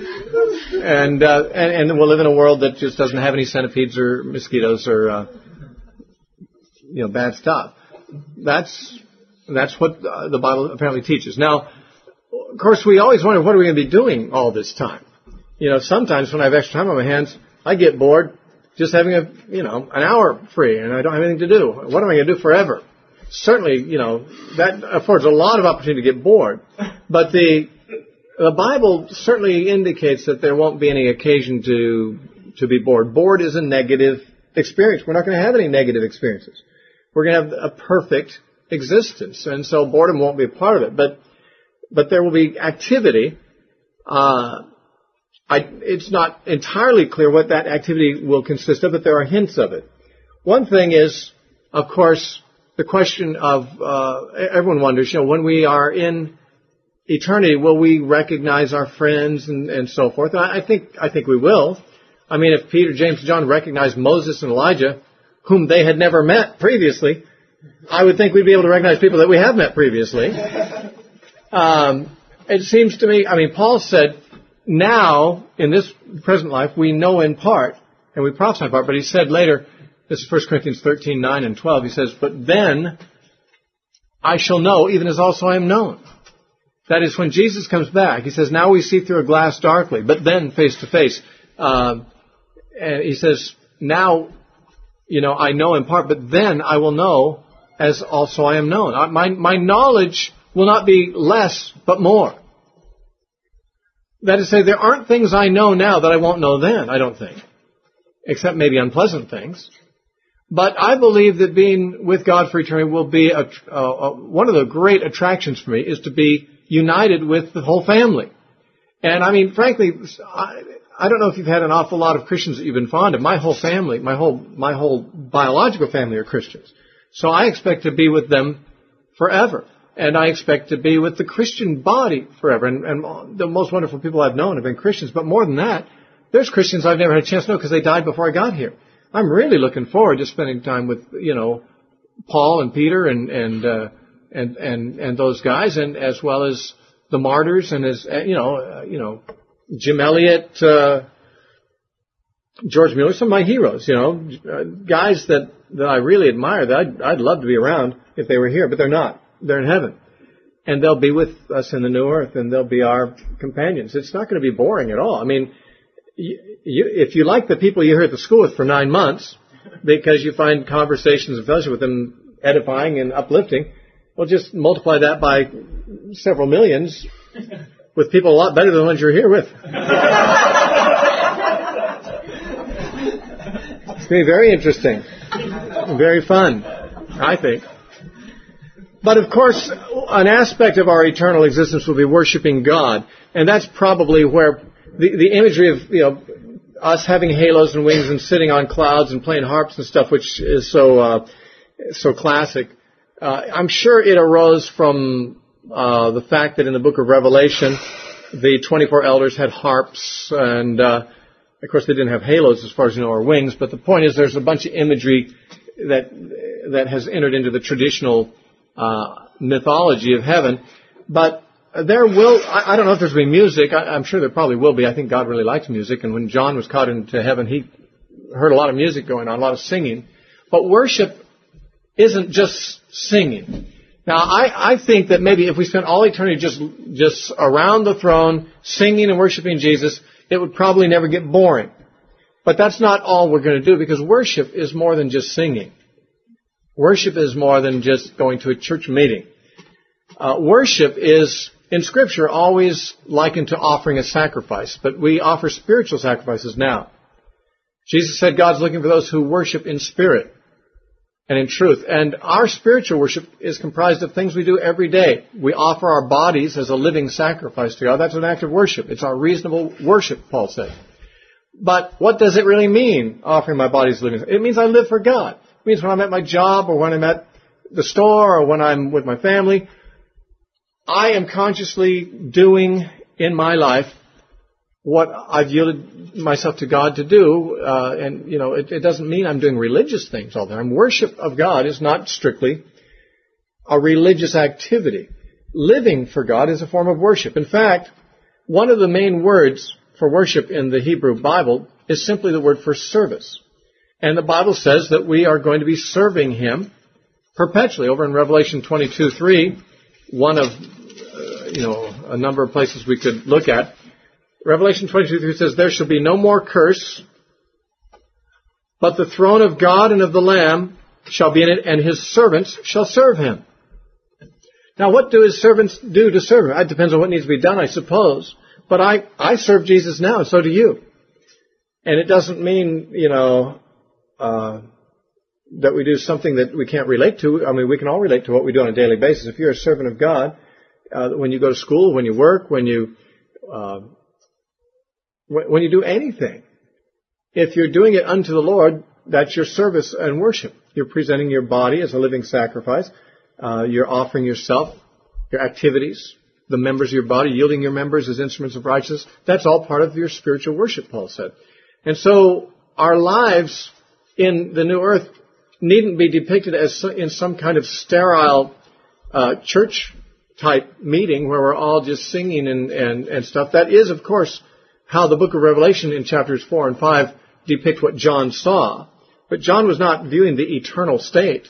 and, uh, and and we'll live in a world that just doesn't have any centipedes or mosquitoes or uh, you know, bad stuff. That's that's what uh, the Bible apparently teaches. Now, of course, we always wonder, what are we going to be doing all this time? You know, sometimes when I have extra time on my hands, I get bored just having a, you know, an hour free, and I don't have anything to do. What am I going to do forever? Certainly, you know, that affords a lot of opportunity to get bored. But the the Bible certainly indicates that there won't be any occasion to to be bored. Bored is a negative experience. We're not going to have any negative experiences. We're going to have a perfect existence, and so boredom won't be a part of it. But but there will be activity. Uh, I, it's not entirely clear what that activity will consist of, but there are hints of it. One thing is, of course, the question of, uh, everyone wonders, you know, when we are in eternity, will we recognize our friends and, and so forth? And I, I think, I think we will. I mean, if Peter, James, and John recognized Moses and Elijah, whom they had never met previously, I would think we'd be able to recognize people that we have met previously. Um, it seems to me, I mean, Paul said, now, in this present life, we know in part, and we prophesy in part, but he said later, this is First Corinthians thirteen, nine and twelve, he says, "But then I shall know, even as also I am known." That is, when Jesus comes back, he says, now we see through a glass darkly, but then face to face. Um, and he says, now, you know, I know in part, but then I will know as also I am known. I, my, my knowledge will not be less, but more. That is to say, there aren't things I know now that I won't know then, I don't think. Except maybe unpleasant things. But I believe that being with God for eternity will be a, a, a, one of the great attractions for me is to be united with the whole family. And I mean, frankly, I, I don't know if you've had an awful lot of Christians that you've been fond of. My whole family, my whole, my whole biological family are Christians. So I expect to be with them forever. And I expect to be with the Christian body forever. And, and the most wonderful people I've known have been Christians. But more than that, there's Christians I've never had a chance to know because they died before I got here. I'm really looking forward to spending time with, you know, Paul and Peter and and uh, and and and those guys, and as well as the martyrs, and as you know, uh, you know, Jim Elliot, uh, George Mueller, some of my heroes, you know, uh, guys that that I really admire. That I'd, I'd love to be around if they were here, but they're not. They're in heaven, and they'll be with us in the new earth, and they'll be our companions. It's not going to be boring at all. I mean. You, you, if you like the people you're here at the school with for nine months, because you find conversations and fellowship with them edifying and uplifting, well, just multiply that by several millions with people a lot better than the ones you're here with. It's going to be very interesting, very fun, I think. But of course, an aspect of our eternal existence will be worshiping God, and that's probably where The, the imagery of, you know, us having halos and wings and sitting on clouds and playing harps and stuff, which is so uh, so classic, uh, I'm sure it arose from uh, the fact that in the book of Revelation, the twenty-four elders had harps, and uh, of course they didn't have halos as far as you know, or wings. But the point is, there's a bunch of imagery that that has entered into the traditional uh, mythology of heaven, but There will, I don't know if there's going to be music. I'm sure there probably will be. I think God really likes music. And when John was caught into heaven, he heard a lot of music going on, a lot of singing. But worship isn't just singing. Now, I, I think that maybe if we spent all eternity just, just around the throne, singing and worshiping Jesus, it would probably never get boring. But that's not all we're going to do, because worship is more than just singing. Worship is more than just going to a church meeting. Uh, worship is, in Scripture, always likened to offering a sacrifice, but we offer spiritual sacrifices now. Jesus said God's looking for those who worship in spirit and in truth. And our spiritual worship is comprised of things we do every day. We offer our bodies as a living sacrifice to God. That's an act of worship. It's our reasonable worship, Paul said. But what does it really mean, offering my body as living? It means I live for God. It means when I'm at my job, or when I'm at the store, or when I'm with my family, I am consciously doing in my life what I've yielded myself to God to do. Uh, and, you know, it, it doesn't mean I'm doing religious things all the time. Worship of God is not strictly a religious activity. Living for God is a form of worship. In fact, one of the main words for worship in the Hebrew Bible is simply the word for service. And the Bible says that we are going to be serving Him perpetually. Over in Revelation twenty-two three, one of you know, a number of places we could look at. Revelation twenty-two three says, "There shall be no more curse, but the throne of God and of the Lamb shall be in it, and His servants shall serve Him." Now, what do His servants do to serve Him? It depends on what needs to be done, I suppose. But I, I serve Jesus now, and so do you. And it doesn't mean, you know, uh, that we do something that we can't relate to. I mean, we can all relate to what we do on a daily basis. If you're a servant of God, Uh, when you go to school, when you work, when you uh, when, when you do anything, if you're doing it unto the Lord, that's your service and worship. You're presenting your body as a living sacrifice. Uh, you're offering yourself, your activities, the members of your body, yielding your members as instruments of righteousness. That's all part of your spiritual worship, Paul said. And so our lives in the new earth needn't be depicted as in some kind of sterile uh, church type meeting where we're all just singing and, and, and stuff. That is, of course, how the book of Revelation in chapters four and five depict what John saw. But John was not viewing the eternal state.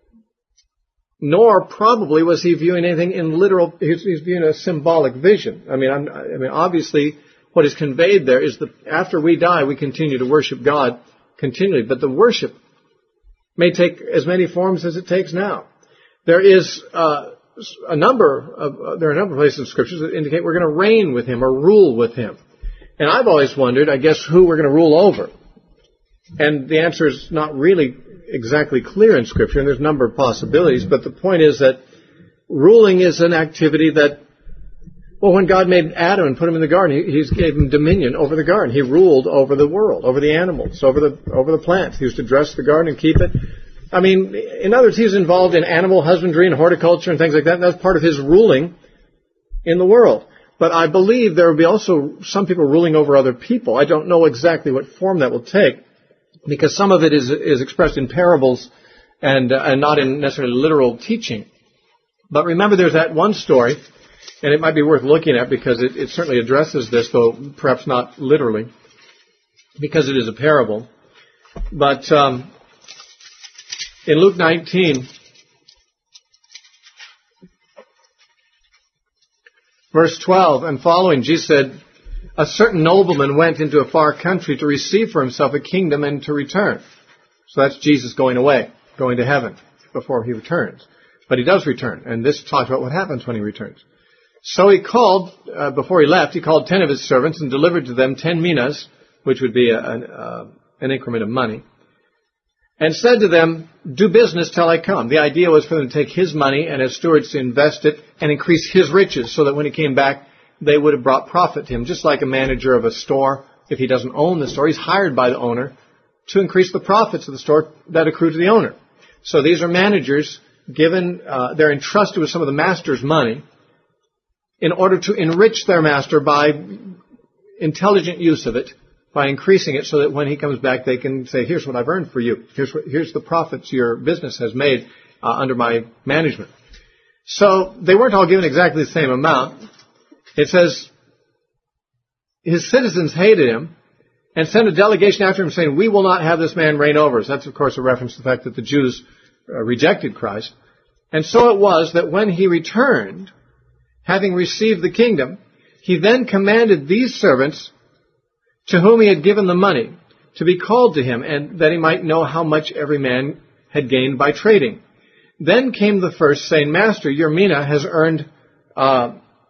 Nor probably was he viewing anything in literal, he was, he was viewing a symbolic vision. I mean, I'm, I mean, obviously what is conveyed there is that after we die, we continue to worship God continually. But the worship may take as many forms as it takes now. There is, uh, A number of uh, there are a number of places in Scriptures that indicate we're going to reign with Him or rule with Him. And I've always wondered, I guess, who we're going to rule over. And the answer is not really exactly clear in Scripture, and there's a number of possibilities, but the point is that ruling is an activity that, well, when God made Adam and put him in the garden, he, he gave him dominion over the garden. He ruled over the world, over the animals, over the over the plants. He was to dress the garden and keep it. I mean, in other words, he was involved in animal husbandry and horticulture and things like that, and that's part of his ruling in the world. But I believe there will be also some people ruling over other people. I don't know exactly what form that will take, because some of it is is expressed in parables and uh, and not in necessarily literal teaching. But remember, there's that one story, and it might be worth looking at because it, it certainly addresses this, though perhaps not literally, because it is a parable. But um, in Luke nineteen, verse twelve and following, Jesus said, "A certain nobleman went into a far country to receive for himself a kingdom and to return." So that's Jesus going away, going to heaven before he returns. But he does return, and this talks about what happens when he returns. So he called, uh, before he left, he called ten of his servants and delivered to them ten minas, which would be a, an, uh, an increment of money, and said to them, "Do business till I come." The idea was for them to take his money and as stewards to invest it and increase his riches so that when he came back, they would have brought profit to him, just like a manager of a store. If he doesn't own the store, he's hired by the owner to increase the profits of the store that accrue to the owner. So these are managers given, uh, they're entrusted with some of the master's money in order to enrich their master by intelligent use of it, by increasing it so that when he comes back they can say, "Here's what I've earned for you. Here's what, here's the profits your business has made uh, under my management." So they weren't all given exactly the same amount. It says his citizens hated him and sent a delegation after him saying, "We will not have this man reign over us." That's, of course, a reference to the fact that the Jews uh, rejected Christ. And so it was that when he returned, having received the kingdom, he then commanded these servants to whom he had given the money to be called to him, and that he might know how much every man had gained by trading. Then came the first, saying, "Master, your mina has earned uh,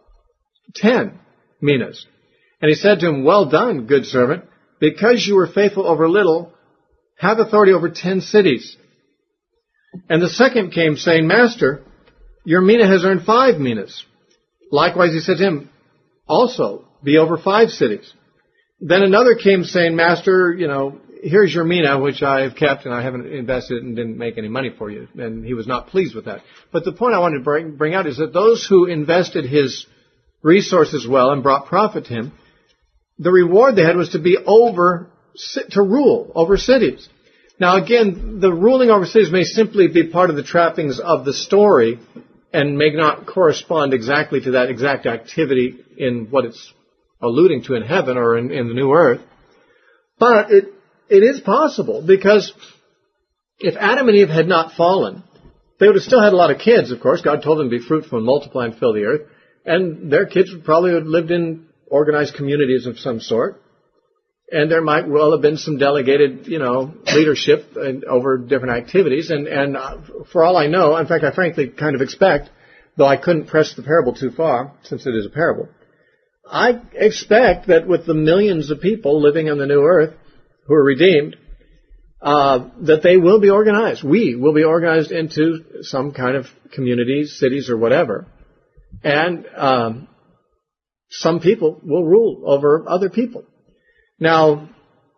ten minas." And he said to him, "Well done, good servant. Because you were faithful over little, have authority over ten cities." And the second came, saying, "Master, your mina has earned five minas." Likewise, he said to him, "Also, be over five cities." Then another came, saying, "Master, you know, here's your mina, which I have kept, and I haven't invested and didn't make any money for you." And he was not pleased with that. But the point I wanted to bring, bring out is that those who invested his resources well and brought profit to him, the reward they had was to be over, to rule over cities. Now again, the ruling over cities may simply be part of the trappings of the story and may not correspond exactly to that exact activity in what it's alluding to in heaven or in, in the new earth. But it, it is possible, because if Adam and Eve had not fallen, they would have still had a lot of kids, of course. God told them to be fruitful and multiply and fill the earth. And their kids would probably have lived in organized communities of some sort. And there might well have been some delegated, you know, leadership and, over different activities. And, and uh, for all I know, in fact, I frankly kind of expect, though I couldn't press the parable too far, since it is a parable, I expect that with the millions of people living on the new earth who are redeemed, uh, that they will be organized. We will be organized into some kind of communities, cities, or whatever. And um, some people will rule over other people. Now,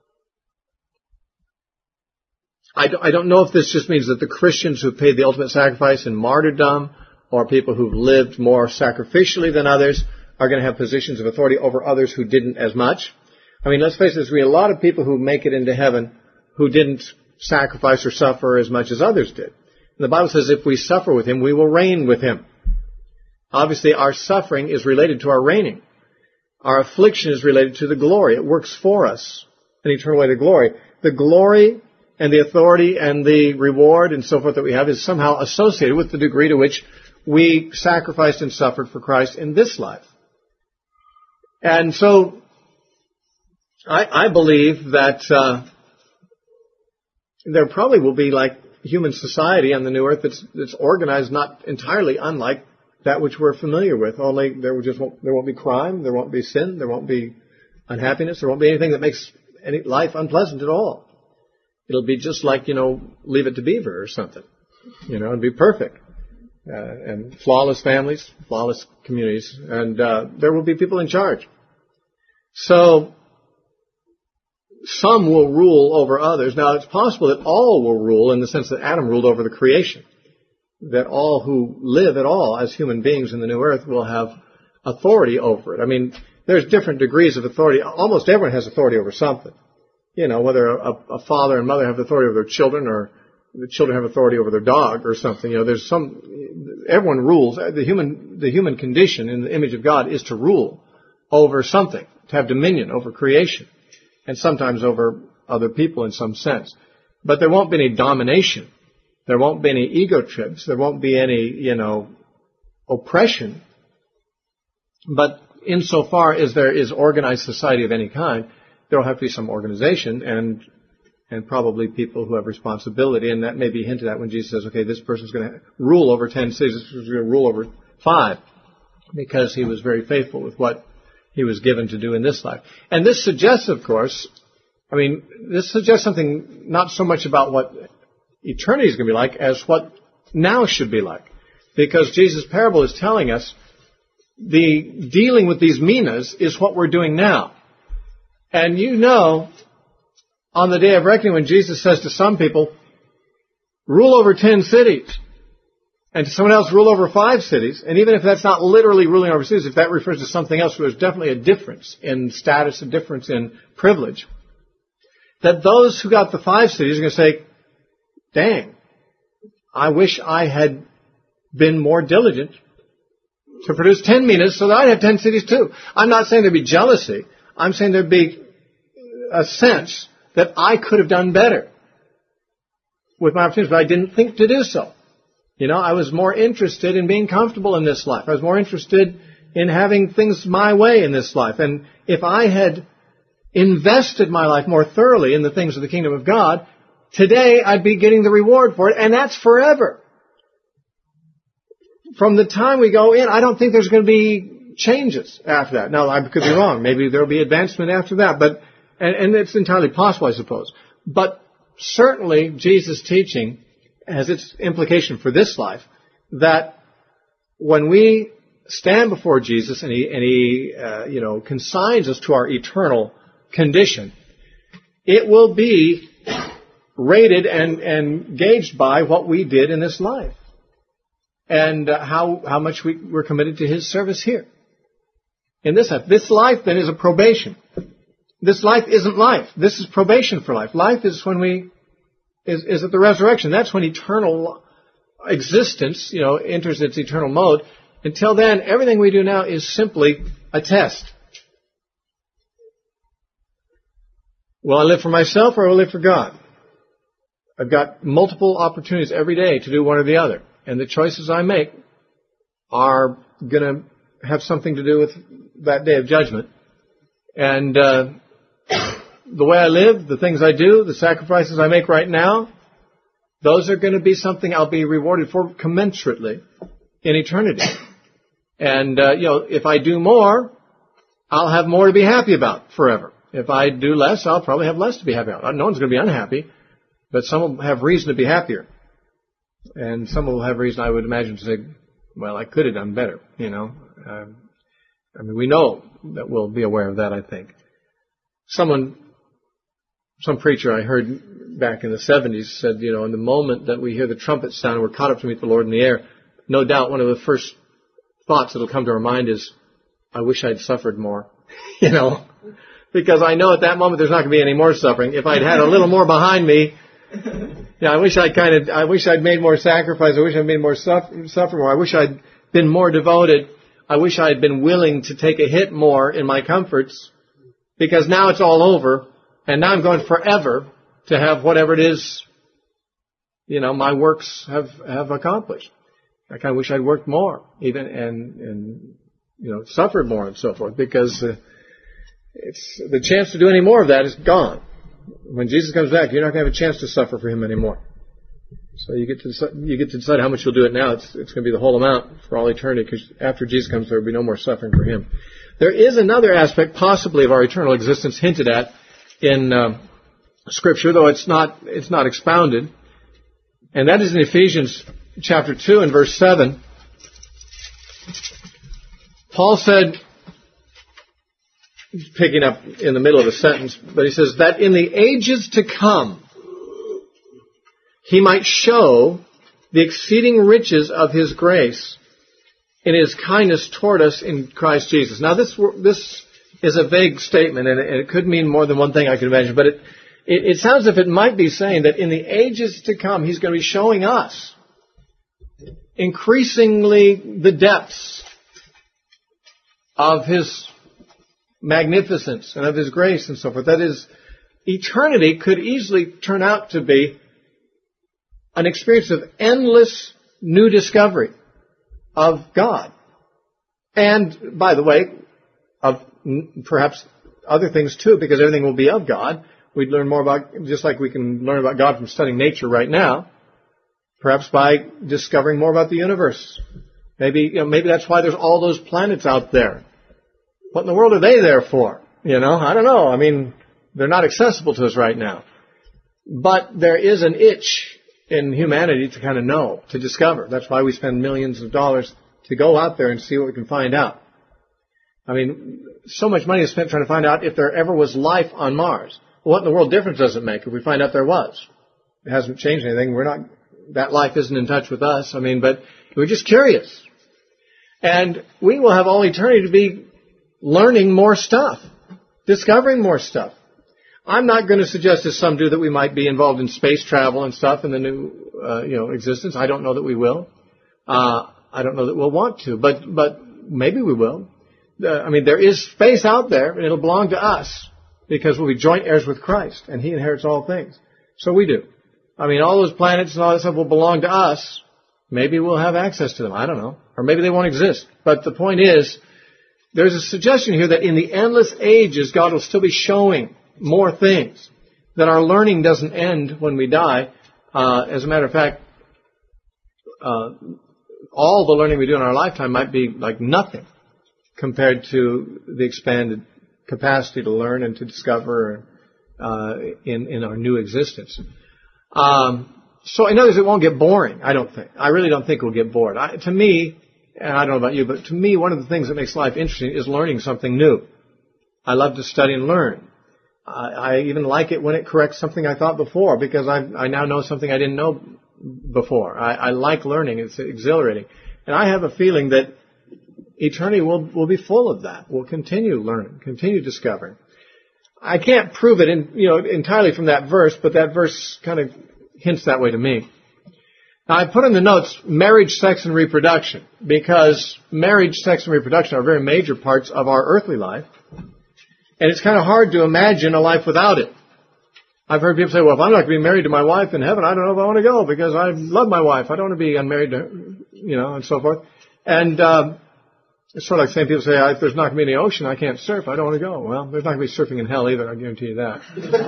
I don't know if this just means that the Christians who've paid the ultimate sacrifice in martyrdom, or people who've lived more sacrificially than others, are going to have positions of authority over others who didn't as much. I mean, let's face it, we have a lot of people who make it into heaven who didn't sacrifice or suffer as much as others did. And the Bible says if we suffer with him, we will reign with him. Obviously, our suffering is related to our reigning. Our affliction is related to the glory. It works for us, an eternal way to glory. The glory and the authority and the reward and so forth that we have is somehow associated with the degree to which we sacrificed and suffered for Christ in this life. And so, I, I believe that uh, there probably will be, like human society on the new earth, that's, that's organized not entirely unlike that which we're familiar with. Only there will just won't, there won't be crime, there won't be sin, there won't be unhappiness, there won't be anything that makes any life unpleasant at all. It'll be just like, you know, Leave It to Beaver or something. You know, it'll be perfect. Uh, and flawless families, flawless communities, and uh, there will be people in charge. So, some will rule over others. Now, it's possible that all will rule in the sense that Adam ruled over the creation. That all who live at all as human beings in the new earth will have authority over it. I mean, there's different degrees of authority. Almost everyone has authority over something. You know, whether a, a father and mother have authority over their children, or the children have authority over their dog or something. You know, there's some, everyone rules. The human, the human condition in the image of God is to rule over something, to have dominion over creation, and sometimes over other people in some sense. But there won't be any domination. There won't be any ego trips. There won't be any, you know, oppression. But insofar as there is organized society of any kind, there will have to be some organization and and probably people who have responsibility, and that may be hinted at when Jesus says, okay, this person's going to rule over ten cities, this person's going to rule over five, because he was very faithful with what he was given to do in this life. And this suggests, of course, I mean, this suggests something not so much about what eternity is going to be like as what now should be like. Because Jesus' parable is telling us the dealing with these minas is what we're doing now. And you know, on the day of reckoning, when Jesus says to some people, rule over ten cities, and to someone else, rule over five cities, and even if that's not literally ruling over cities, if that refers to something else, there's definitely a difference in status, a difference in privilege, that those who got the five cities are going to say, dang, I wish I had been more diligent to produce ten minas so that I'd have ten cities too. I'm not saying there'd be jealousy. I'm saying there'd be a sense that I could have done better with my opportunities, but I didn't think to do so. You know, I was more interested in being comfortable in this life. I was more interested in having things my way in this life. And if I had invested my life more thoroughly in the things of the kingdom of God, today I'd be getting the reward for it, and that's forever. From the time we go in, I don't think there's going to be changes after that. Now, I could be wrong. Maybe there'll be advancement after that, but and, and it's entirely possible, I suppose. But certainly, Jesus' teaching has its implication for this life, that when we stand before Jesus and he, and he uh, you know, consigns us to our eternal condition, it will be rated and, and gauged by what we did in this life and uh, how, how much we were committed to his service here. In this life. This life, then, is a probation. This life isn't life. This is probation for life. Life is when we, is, is at the resurrection. That's when eternal existence, you know, enters its eternal mode. Until then, everything we do now is simply a test. Will I live for myself or will I live for God? I've got multiple opportunities every day to do one or the other. And the choices I make are going to have something to do with that day of judgment. And uh, the way I live, the things I do, the sacrifices I make right now, those are going to be something I'll be rewarded for commensurately in eternity. And, uh, you know, if I do more, I'll have more to be happy about forever. If I do less, I'll probably have less to be happy about. No one's going to be unhappy, but some will have reason to be happier. And some will have reason, I would imagine, to say, well, I could have done better, you know. Um, I mean, we know that we'll be aware of that, I think. Someone, some preacher I heard back in the seventies said, you know, in the moment that we hear the trumpet sound, we're caught up to meet the Lord in the air, no doubt one of the first thoughts that will come to our mind is, I wish I'd suffered more, you know. Because I know at that moment there's not going to be any more suffering. If I'd had a little more behind me, yeah, I wish I'd kind of, I wish I'd made more sacrifice. I wish I'd made more suffer, suffer more. I wish I'd been more devoted. I wish I'd been willing to take a hit more in my comforts, because now it's all over, and now I'm going forever to have whatever it is, you know, my works have, have accomplished. I kind of wish I'd worked more, even, and, and, you know, suffered more and so forth, because uh, it's, the chance to do any more of that is gone. When Jesus comes back, you're not going to have a chance to suffer for him anymore. So you get to decide, you get to decide how much you'll do it now. It's, it's going to be the whole amount for all eternity, because after Jesus comes, there will be no more suffering for him. There is another aspect, possibly, of our eternal existence hinted at in uh, Scripture, though it's not, it's not expounded. And that is in Ephesians chapter two and verse seven. Paul said, picking up in the middle of the sentence, but he says, that in the ages to come, he might show the exceeding riches of his grace in his kindness toward us in Christ Jesus. Now, this this is a vague statement, and it could mean more than one thing, I can imagine, but it, it, it sounds as if it might be saying that in the ages to come, he's going to be showing us increasingly the depths of his magnificence and of his grace and so forth. That is, eternity could easily turn out to be an experience of endless new discovery of God. And, by the way, of perhaps other things too, because everything will be of God. We'd learn more about, just like we can learn about God from studying nature right now, perhaps by discovering more about the universe. Maybe, you know, maybe that's why there's all those planets out there. What in the world are they there for? You know, I don't know. I mean, they're not accessible to us right now. But there is an itch in humanity to kind of know, to discover. That's why we spend millions of dollars to go out there and see what we can find out. I mean, so much money is spent trying to find out if there ever was life on Mars. Well, what in the world difference does it make if we find out there was? It hasn't changed anything. We're not, that life isn't in touch with us. I mean, but we're just curious. And we will have all eternity to be learning more stuff, discovering more stuff. I'm not going to suggest, as some do, that we might be involved in space travel and stuff in the new, uh, you know, existence. I don't know that we will. Uh, I don't know that we'll want to, but but maybe we will. Uh, I mean, there is space out there, and it'll belong to us because we'll be joint heirs with Christ, and He inherits all things. So we do. I mean, all those planets and all that stuff will belong to us. Maybe we'll have access to them. I don't know, or maybe they won't exist. But the point is, there's a suggestion here that in the endless ages, God will still be showing more things, that our learning doesn't end when we die. Uh, as a matter of fact, uh, all the learning we do in our lifetime might be like nothing compared to the expanded capacity to learn and to discover uh, in, in our new existence. Um, so in other words, it won't get boring, I don't think. I really don't think we'll get bored. I, to me, and I don't know about you, but to me, one of the things that makes life interesting is learning something new. I love to study and learn. I, I even like it when it corrects something I thought before, because I, I now know something I didn't know before. I, I like learning. It's exhilarating. And I have a feeling that eternity will, will be full of that. We'll continue learning, continue discovering. I can't prove it in, you know, entirely from that verse, but that verse kind of hints that way to me. Now, I put in the notes marriage, sex, and reproduction, because marriage, sex, and reproduction are very major parts of our earthly life. And it's kind of hard to imagine a life without it. I've heard people say, well, if I'm not going to be married to my wife in heaven, I don't know if I want to go, because I love my wife. I don't want to be unmarried to her, you know, and so forth. And um, it's sort of like saying people say, if there's not going to be any ocean, I can't surf. I don't want to go. Well, there's not going to be surfing in hell either, I guarantee you that.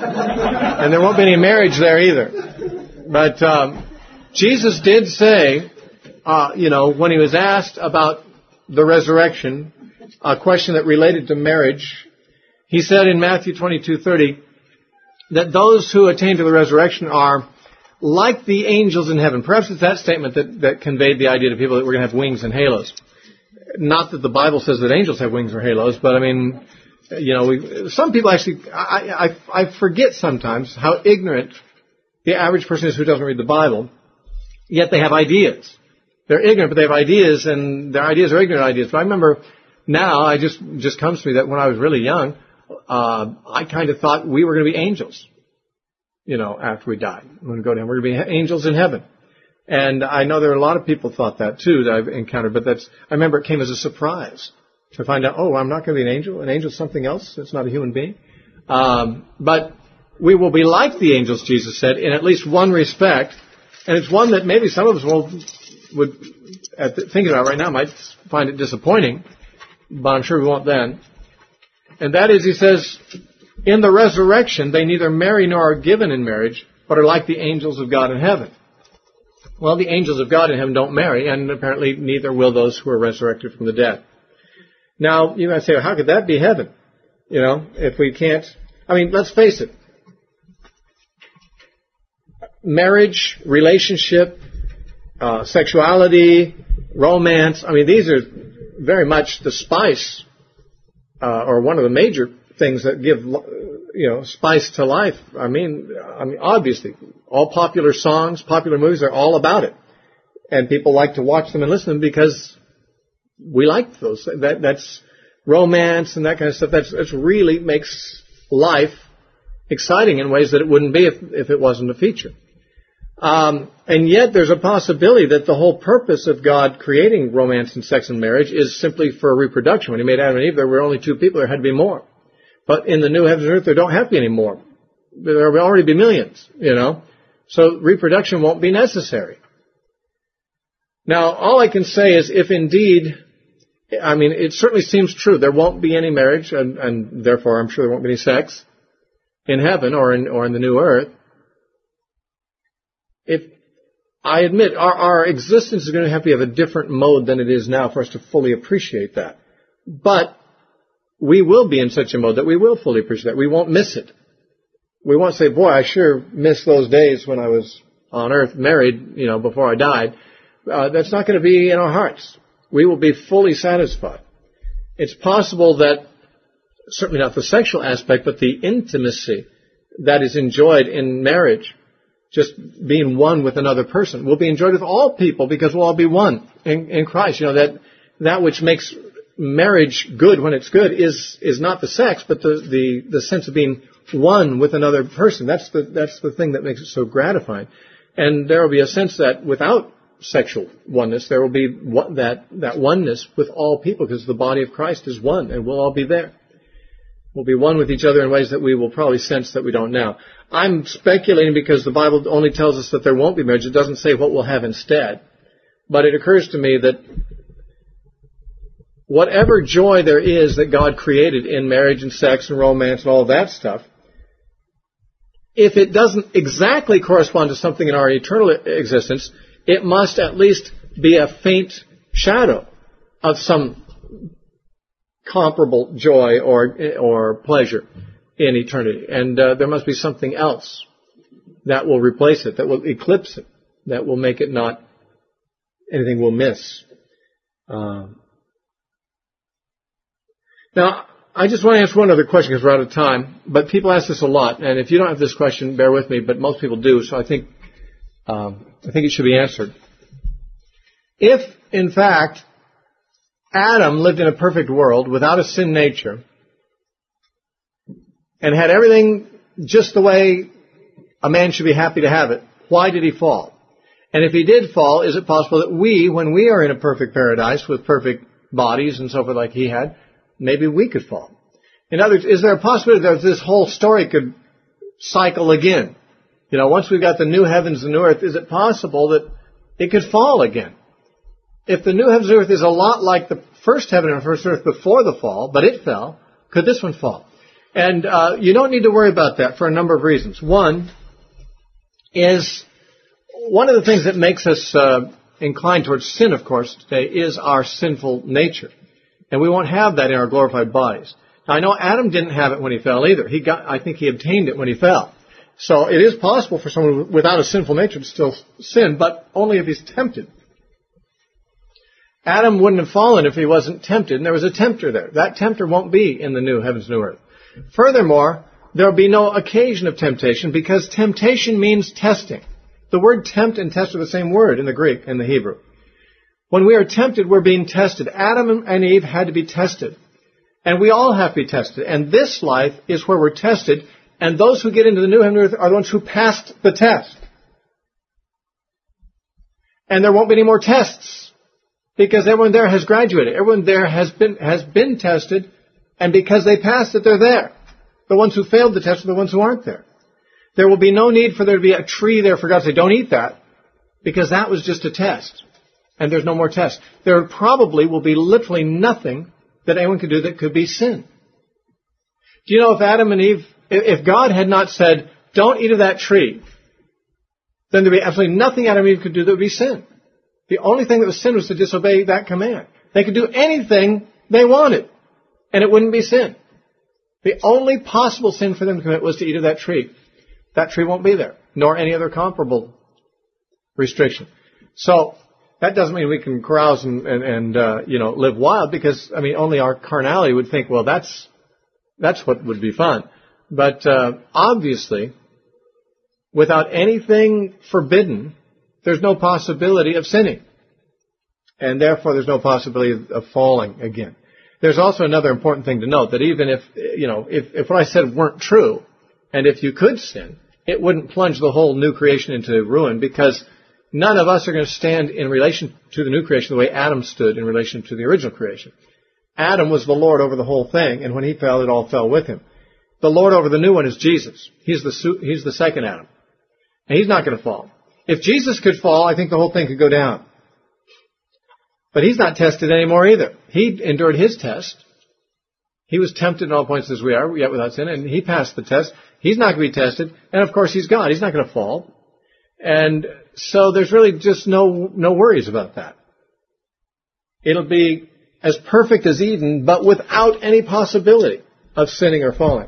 And there won't be any marriage there either. But um, Jesus did say, uh, you know, when he was asked about the resurrection, a question that related to marriage, he said in Matthew twenty-two thirty that those who attain to the resurrection are like the angels in heaven. Perhaps it's that statement that, that conveyed the idea to people that we're going to have wings and halos. Not that the Bible says that angels have wings or halos, but I mean, you know, we, some people actually, I, I, I forget sometimes how ignorant the average person is who doesn't read the Bible, yet they have ideas. They're ignorant, but they have ideas, and their ideas are ignorant ideas. But I remember now, I just just comes to me that when I was really young, uh, I kind of thought we were going to be angels, you know, after we died. We're going to go down. We're going to be angels in heaven. And I know there are a lot of people thought that too that I've encountered, but that's, I remember it came as a surprise to find out, oh, I'm not going to be an angel. An angel is something else. It's not a human being. Um, but we will be like the angels, Jesus said, in at least one respect. And it's one that maybe some of us will, would, at the, thinking about right now, might find it disappointing, but I'm sure we won't then. And that is, he says, in the resurrection, they neither marry nor are given in marriage, but are like the angels of God in heaven. Well, the angels of God in heaven don't marry, and apparently neither will those who are resurrected from the dead. Now, you might say, well, how could that be heaven? You know, if we can't, I mean, let's face it. marriage, relationship, uh, sexuality, romance, I mean, these are very much the spice, uh, or one of the major things that give, you know, spice to life. I mean, I mean, obviously, all popular songs, popular movies are all about it. And people like to watch them and listen to them because we like those. That, that's romance and that kind of stuff. That's, that's really makes life exciting in ways that it wouldn't be if, if it wasn't a feature. Um, and yet there's a possibility that the whole purpose of God creating romance and sex and marriage is simply for reproduction. When He made Adam and Eve, there were only two people. There had to be more. But in the new heavens and earth, there don't have to be any more. There will already be millions, you know. So reproduction won't be necessary. Now, all I can say is if indeed, I mean, it certainly seems true. There won't be any marriage, and, and therefore I'm sure there won't be any sex in heaven or in, or in the new earth. If I admit our, our existence is going to have to have a different mode than it is now for us to fully appreciate that. But we will be in such a mode that we will fully appreciate that. We won't miss it. We won't say, boy, I sure miss those days when I was on earth married, you know, before I died. Uh, that's not going to be in our hearts. We will be fully satisfied. It's possible that, certainly not the sexual aspect, but the intimacy that is enjoyed in marriage, just being one with another person, will be enjoyed with all people because we'll all be one in, in Christ. You know, that that which makes marriage good when it's good is is not the sex, but the, the, the sense of being one with another person. That's the that's the thing that makes it so gratifying. And there will be a sense that without sexual oneness, there will be one, that that oneness with all people because the body of Christ is one, and we'll all be there. We'll be one with each other in ways that we will probably sense that we don't now. I'm speculating because the Bible only tells us that there won't be marriage. It doesn't say what we'll have instead. But it occurs to me that whatever joy there is that God created in marriage and sex and romance and all of that stuff, if it doesn't exactly correspond to something in our eternal existence, it must at least be a faint shadow of some comparable joy or or pleasure in eternity. And uh, there must be something else that will replace it, that will eclipse it, that will make it not anything we'll miss. Um, now, I just want to ask one other question because we're out of time. But people ask this a lot, and if you don't have this question, bear with me. But most people do, so I think um, I think it should be answered. If, in fact, Adam lived in a perfect world without a sin nature and had everything just the way a man should be happy to have it, why did he fall? And if he did fall, is it possible that we, when we are in a perfect paradise with perfect bodies and so forth like he had, maybe we could fall? In other words, is there a possibility that this whole story could cycle again? You know, once we've got the new heavens and new earth, is it possible that it could fall again? If the new heavens and earth is a lot like the first heaven and first earth before the fall, but it fell, could this one fall? And uh, you don't need to worry about that for a number of reasons. One is, one of the things that makes us uh, inclined towards sin, of course, today, is our sinful nature. And we won't have that in our glorified bodies. Now, I know Adam didn't have it when he fell either. He got, I think he obtained it when he fell. So it is possible for someone without a sinful nature to still sin, but only if he's tempted. Adam wouldn't have fallen if he wasn't tempted, and there was a tempter there. That tempter won't be in the new heavens, new earth. Furthermore, there will be no occasion of temptation because temptation means testing. The word tempt and test are the same word in the Greek and the Hebrew. When we are tempted, we're being tested. Adam and Eve had to be tested. And we all have to be tested. And this life is where we're tested. And those who get into the new heaven and earth are the ones who passed the test. And there won't be any more tests. Because everyone there has graduated. Everyone there has been has been tested. And because they passed it, they're there. The ones who failed the test are the ones who aren't there. There will be no need for there to be a tree there for God to say, don't eat that. Because that was just a test. And there's no more tests. There probably will be literally nothing that anyone could do that could be sin. Do you know if Adam and Eve, if God had not said, don't eat of that tree, then there'd be absolutely nothing Adam and Eve could do that would be sin. The only thing that was sin was to disobey that command. They could do anything they wanted, and it wouldn't be sin. The only possible sin for them to commit was to eat of that tree. That tree won't be there. nor any other comparable restriction. So that doesn't mean we can carouse and, and, and uh, you know, live wild, because, I mean, only our carnality would think, well, that's that's what would be fun. But uh, obviously, without anything forbidden, there's no possibility of sinning. And therefore, there's no possibility of falling again. There's also another important thing to note, that even if, you know, if, if what I said weren't true, and if you could sin, it wouldn't plunge the whole new creation into ruin, because none of us are going to stand in relation to the new creation the way Adam stood in relation to the original creation. Adam was the Lord over the whole thing, and when he fell, it all fell with him. The Lord over the new one is Jesus. He's the, he's the second Adam. And he's not going to fall. If Jesus could fall, I think the whole thing could go down. But he's not tested anymore either. He endured his test. He was tempted in all points as we are, yet without sin, and he passed the test. He's not going to be tested. And of course, he's God. He's not going to fall. And so there's really just no no worries about that. It'll be as perfect as Eden, but without any possibility of sinning or falling.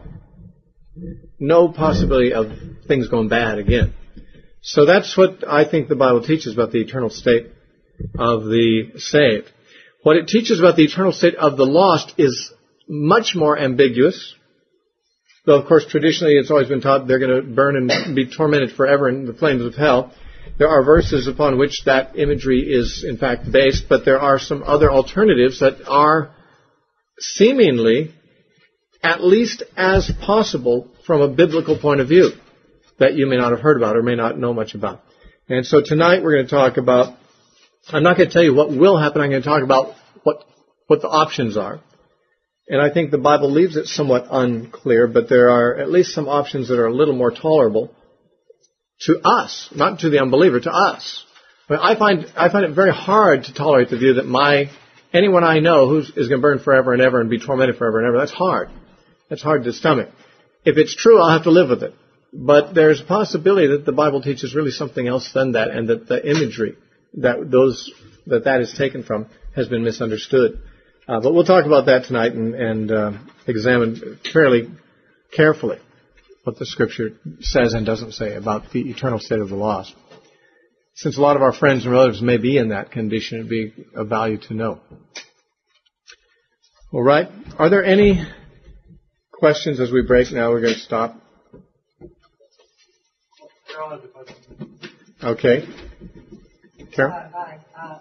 No possibility of things going bad again. So that's what I think the Bible teaches about the eternal state of the saved. What it teaches about the eternal state of the lost is much more ambiguous. Though, of course, traditionally it's always been taught they're going to burn and be tormented forever in the flames of hell. There are verses upon which that imagery is, in fact, based, but there are some other alternatives that are seemingly at least as possible from a biblical point of view that you may not have heard about or may not know much about. And so tonight we're going to talk about, I'm not going to tell you what will happen, I'm going to talk about what what the options are. And I think the Bible leaves it somewhat unclear, but there are at least some options that are a little more tolerable to us, not to the unbeliever, to us. I, mean, I find I find it very hard to tolerate the view that my anyone I know who's is going to burn forever and ever and be tormented forever and ever. That's hard. That's hard to stomach. If it's true, I'll have to live with it. But there's a possibility that the Bible teaches really something else than that, and that the imagery that those that that is taken from has been misunderstood. Uh, but we'll talk about that tonight and, and uh, examine fairly carefully what the Scripture says and doesn't say about the eternal state of the lost. Since a lot of our friends and relatives may be in that condition, it'd be of value to know. All right. Are there any questions as we break now? We're going to stop. Okay. Carol? Uh, hi. Uh,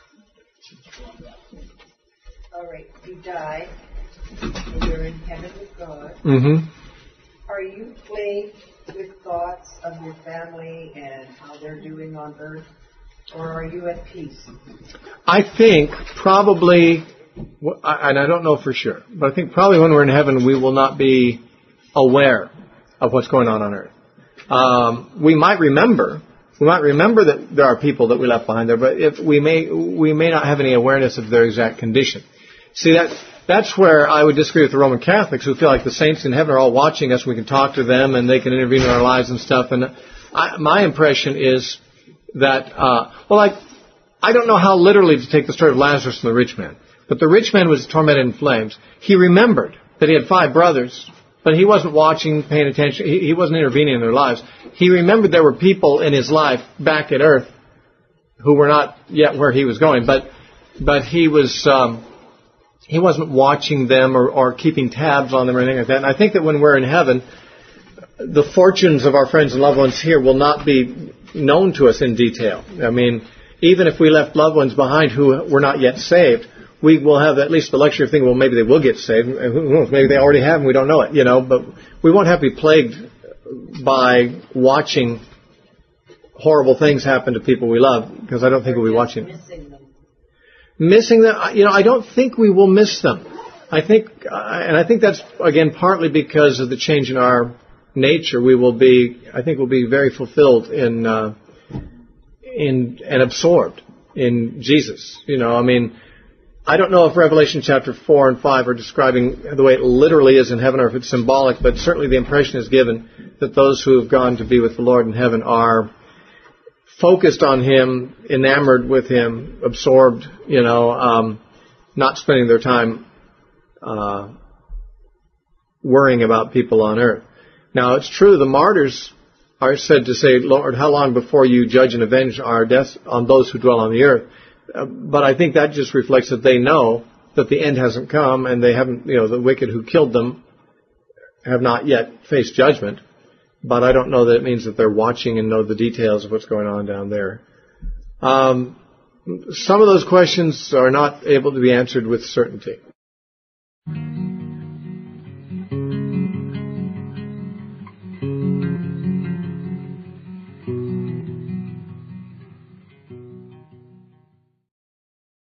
all right. You die, and you're in heaven with God. Mm-hmm. Are you plagued with thoughts of your family and how they're doing on earth? Or are you at peace? I think probably, and I don't know for sure, but I think probably when we're in heaven we will not be aware of what's going on on earth. Um, we might remember, we might remember that there are people that we left behind there, but if we may, we may not have any awareness of their exact condition. See, that that's where I would disagree with the Roman Catholics, who feel like the saints in heaven are all watching us. We can talk to them, and they can intervene in our lives and stuff. And I, my impression is that, uh, well, like, I don't know how literally to take the story of Lazarus and the rich man, but the rich man was tormented in flames. He remembered that he had five brothers, but he wasn't watching, paying attention. He, he wasn't intervening in their lives. He remembered there were people in his life back at earth who were not yet where he was going, but but he was um, he wasn't watching them or, or keeping tabs on them or anything like that. And I think that when we're in heaven, the fortunes of our friends and loved ones here will not be known to us in detail. I mean, even if we left loved ones behind who were not yet saved, we will have at least the luxury of thinking, well, maybe they will get saved. Who knows? Maybe they already have and we don't know it, you know. But we won't have to be plagued by watching horrible things happen to people we love, because I don't think we'll be watching. Missing them. Missing them, you know, I don't think we will miss them. I think, uh, and I think that's, again, partly because of the change in our nature. We will be, I think we'll be very fulfilled in, uh, in, and absorbed in Jesus. You know, I mean, I don't know if Revelation chapter four and five are describing the way it literally is in heaven or if it's symbolic, but certainly the impression is given that those who have gone to be with the Lord in heaven are focused on Him, enamored with Him, absorbed, you know, um, not spending their time uh, worrying about people on earth. Now, it's true the martyrs are said to say, Lord, how long before you judge and avenge our deaths on those who dwell on the earth? Uh, but I think that just reflects that they know that the end hasn't come, and they haven't, you know, the wicked who killed them have not yet faced judgment. But I don't know that it means that they're watching and know the details of what's going on down there. Um, some of those questions are not able to be answered with certainty.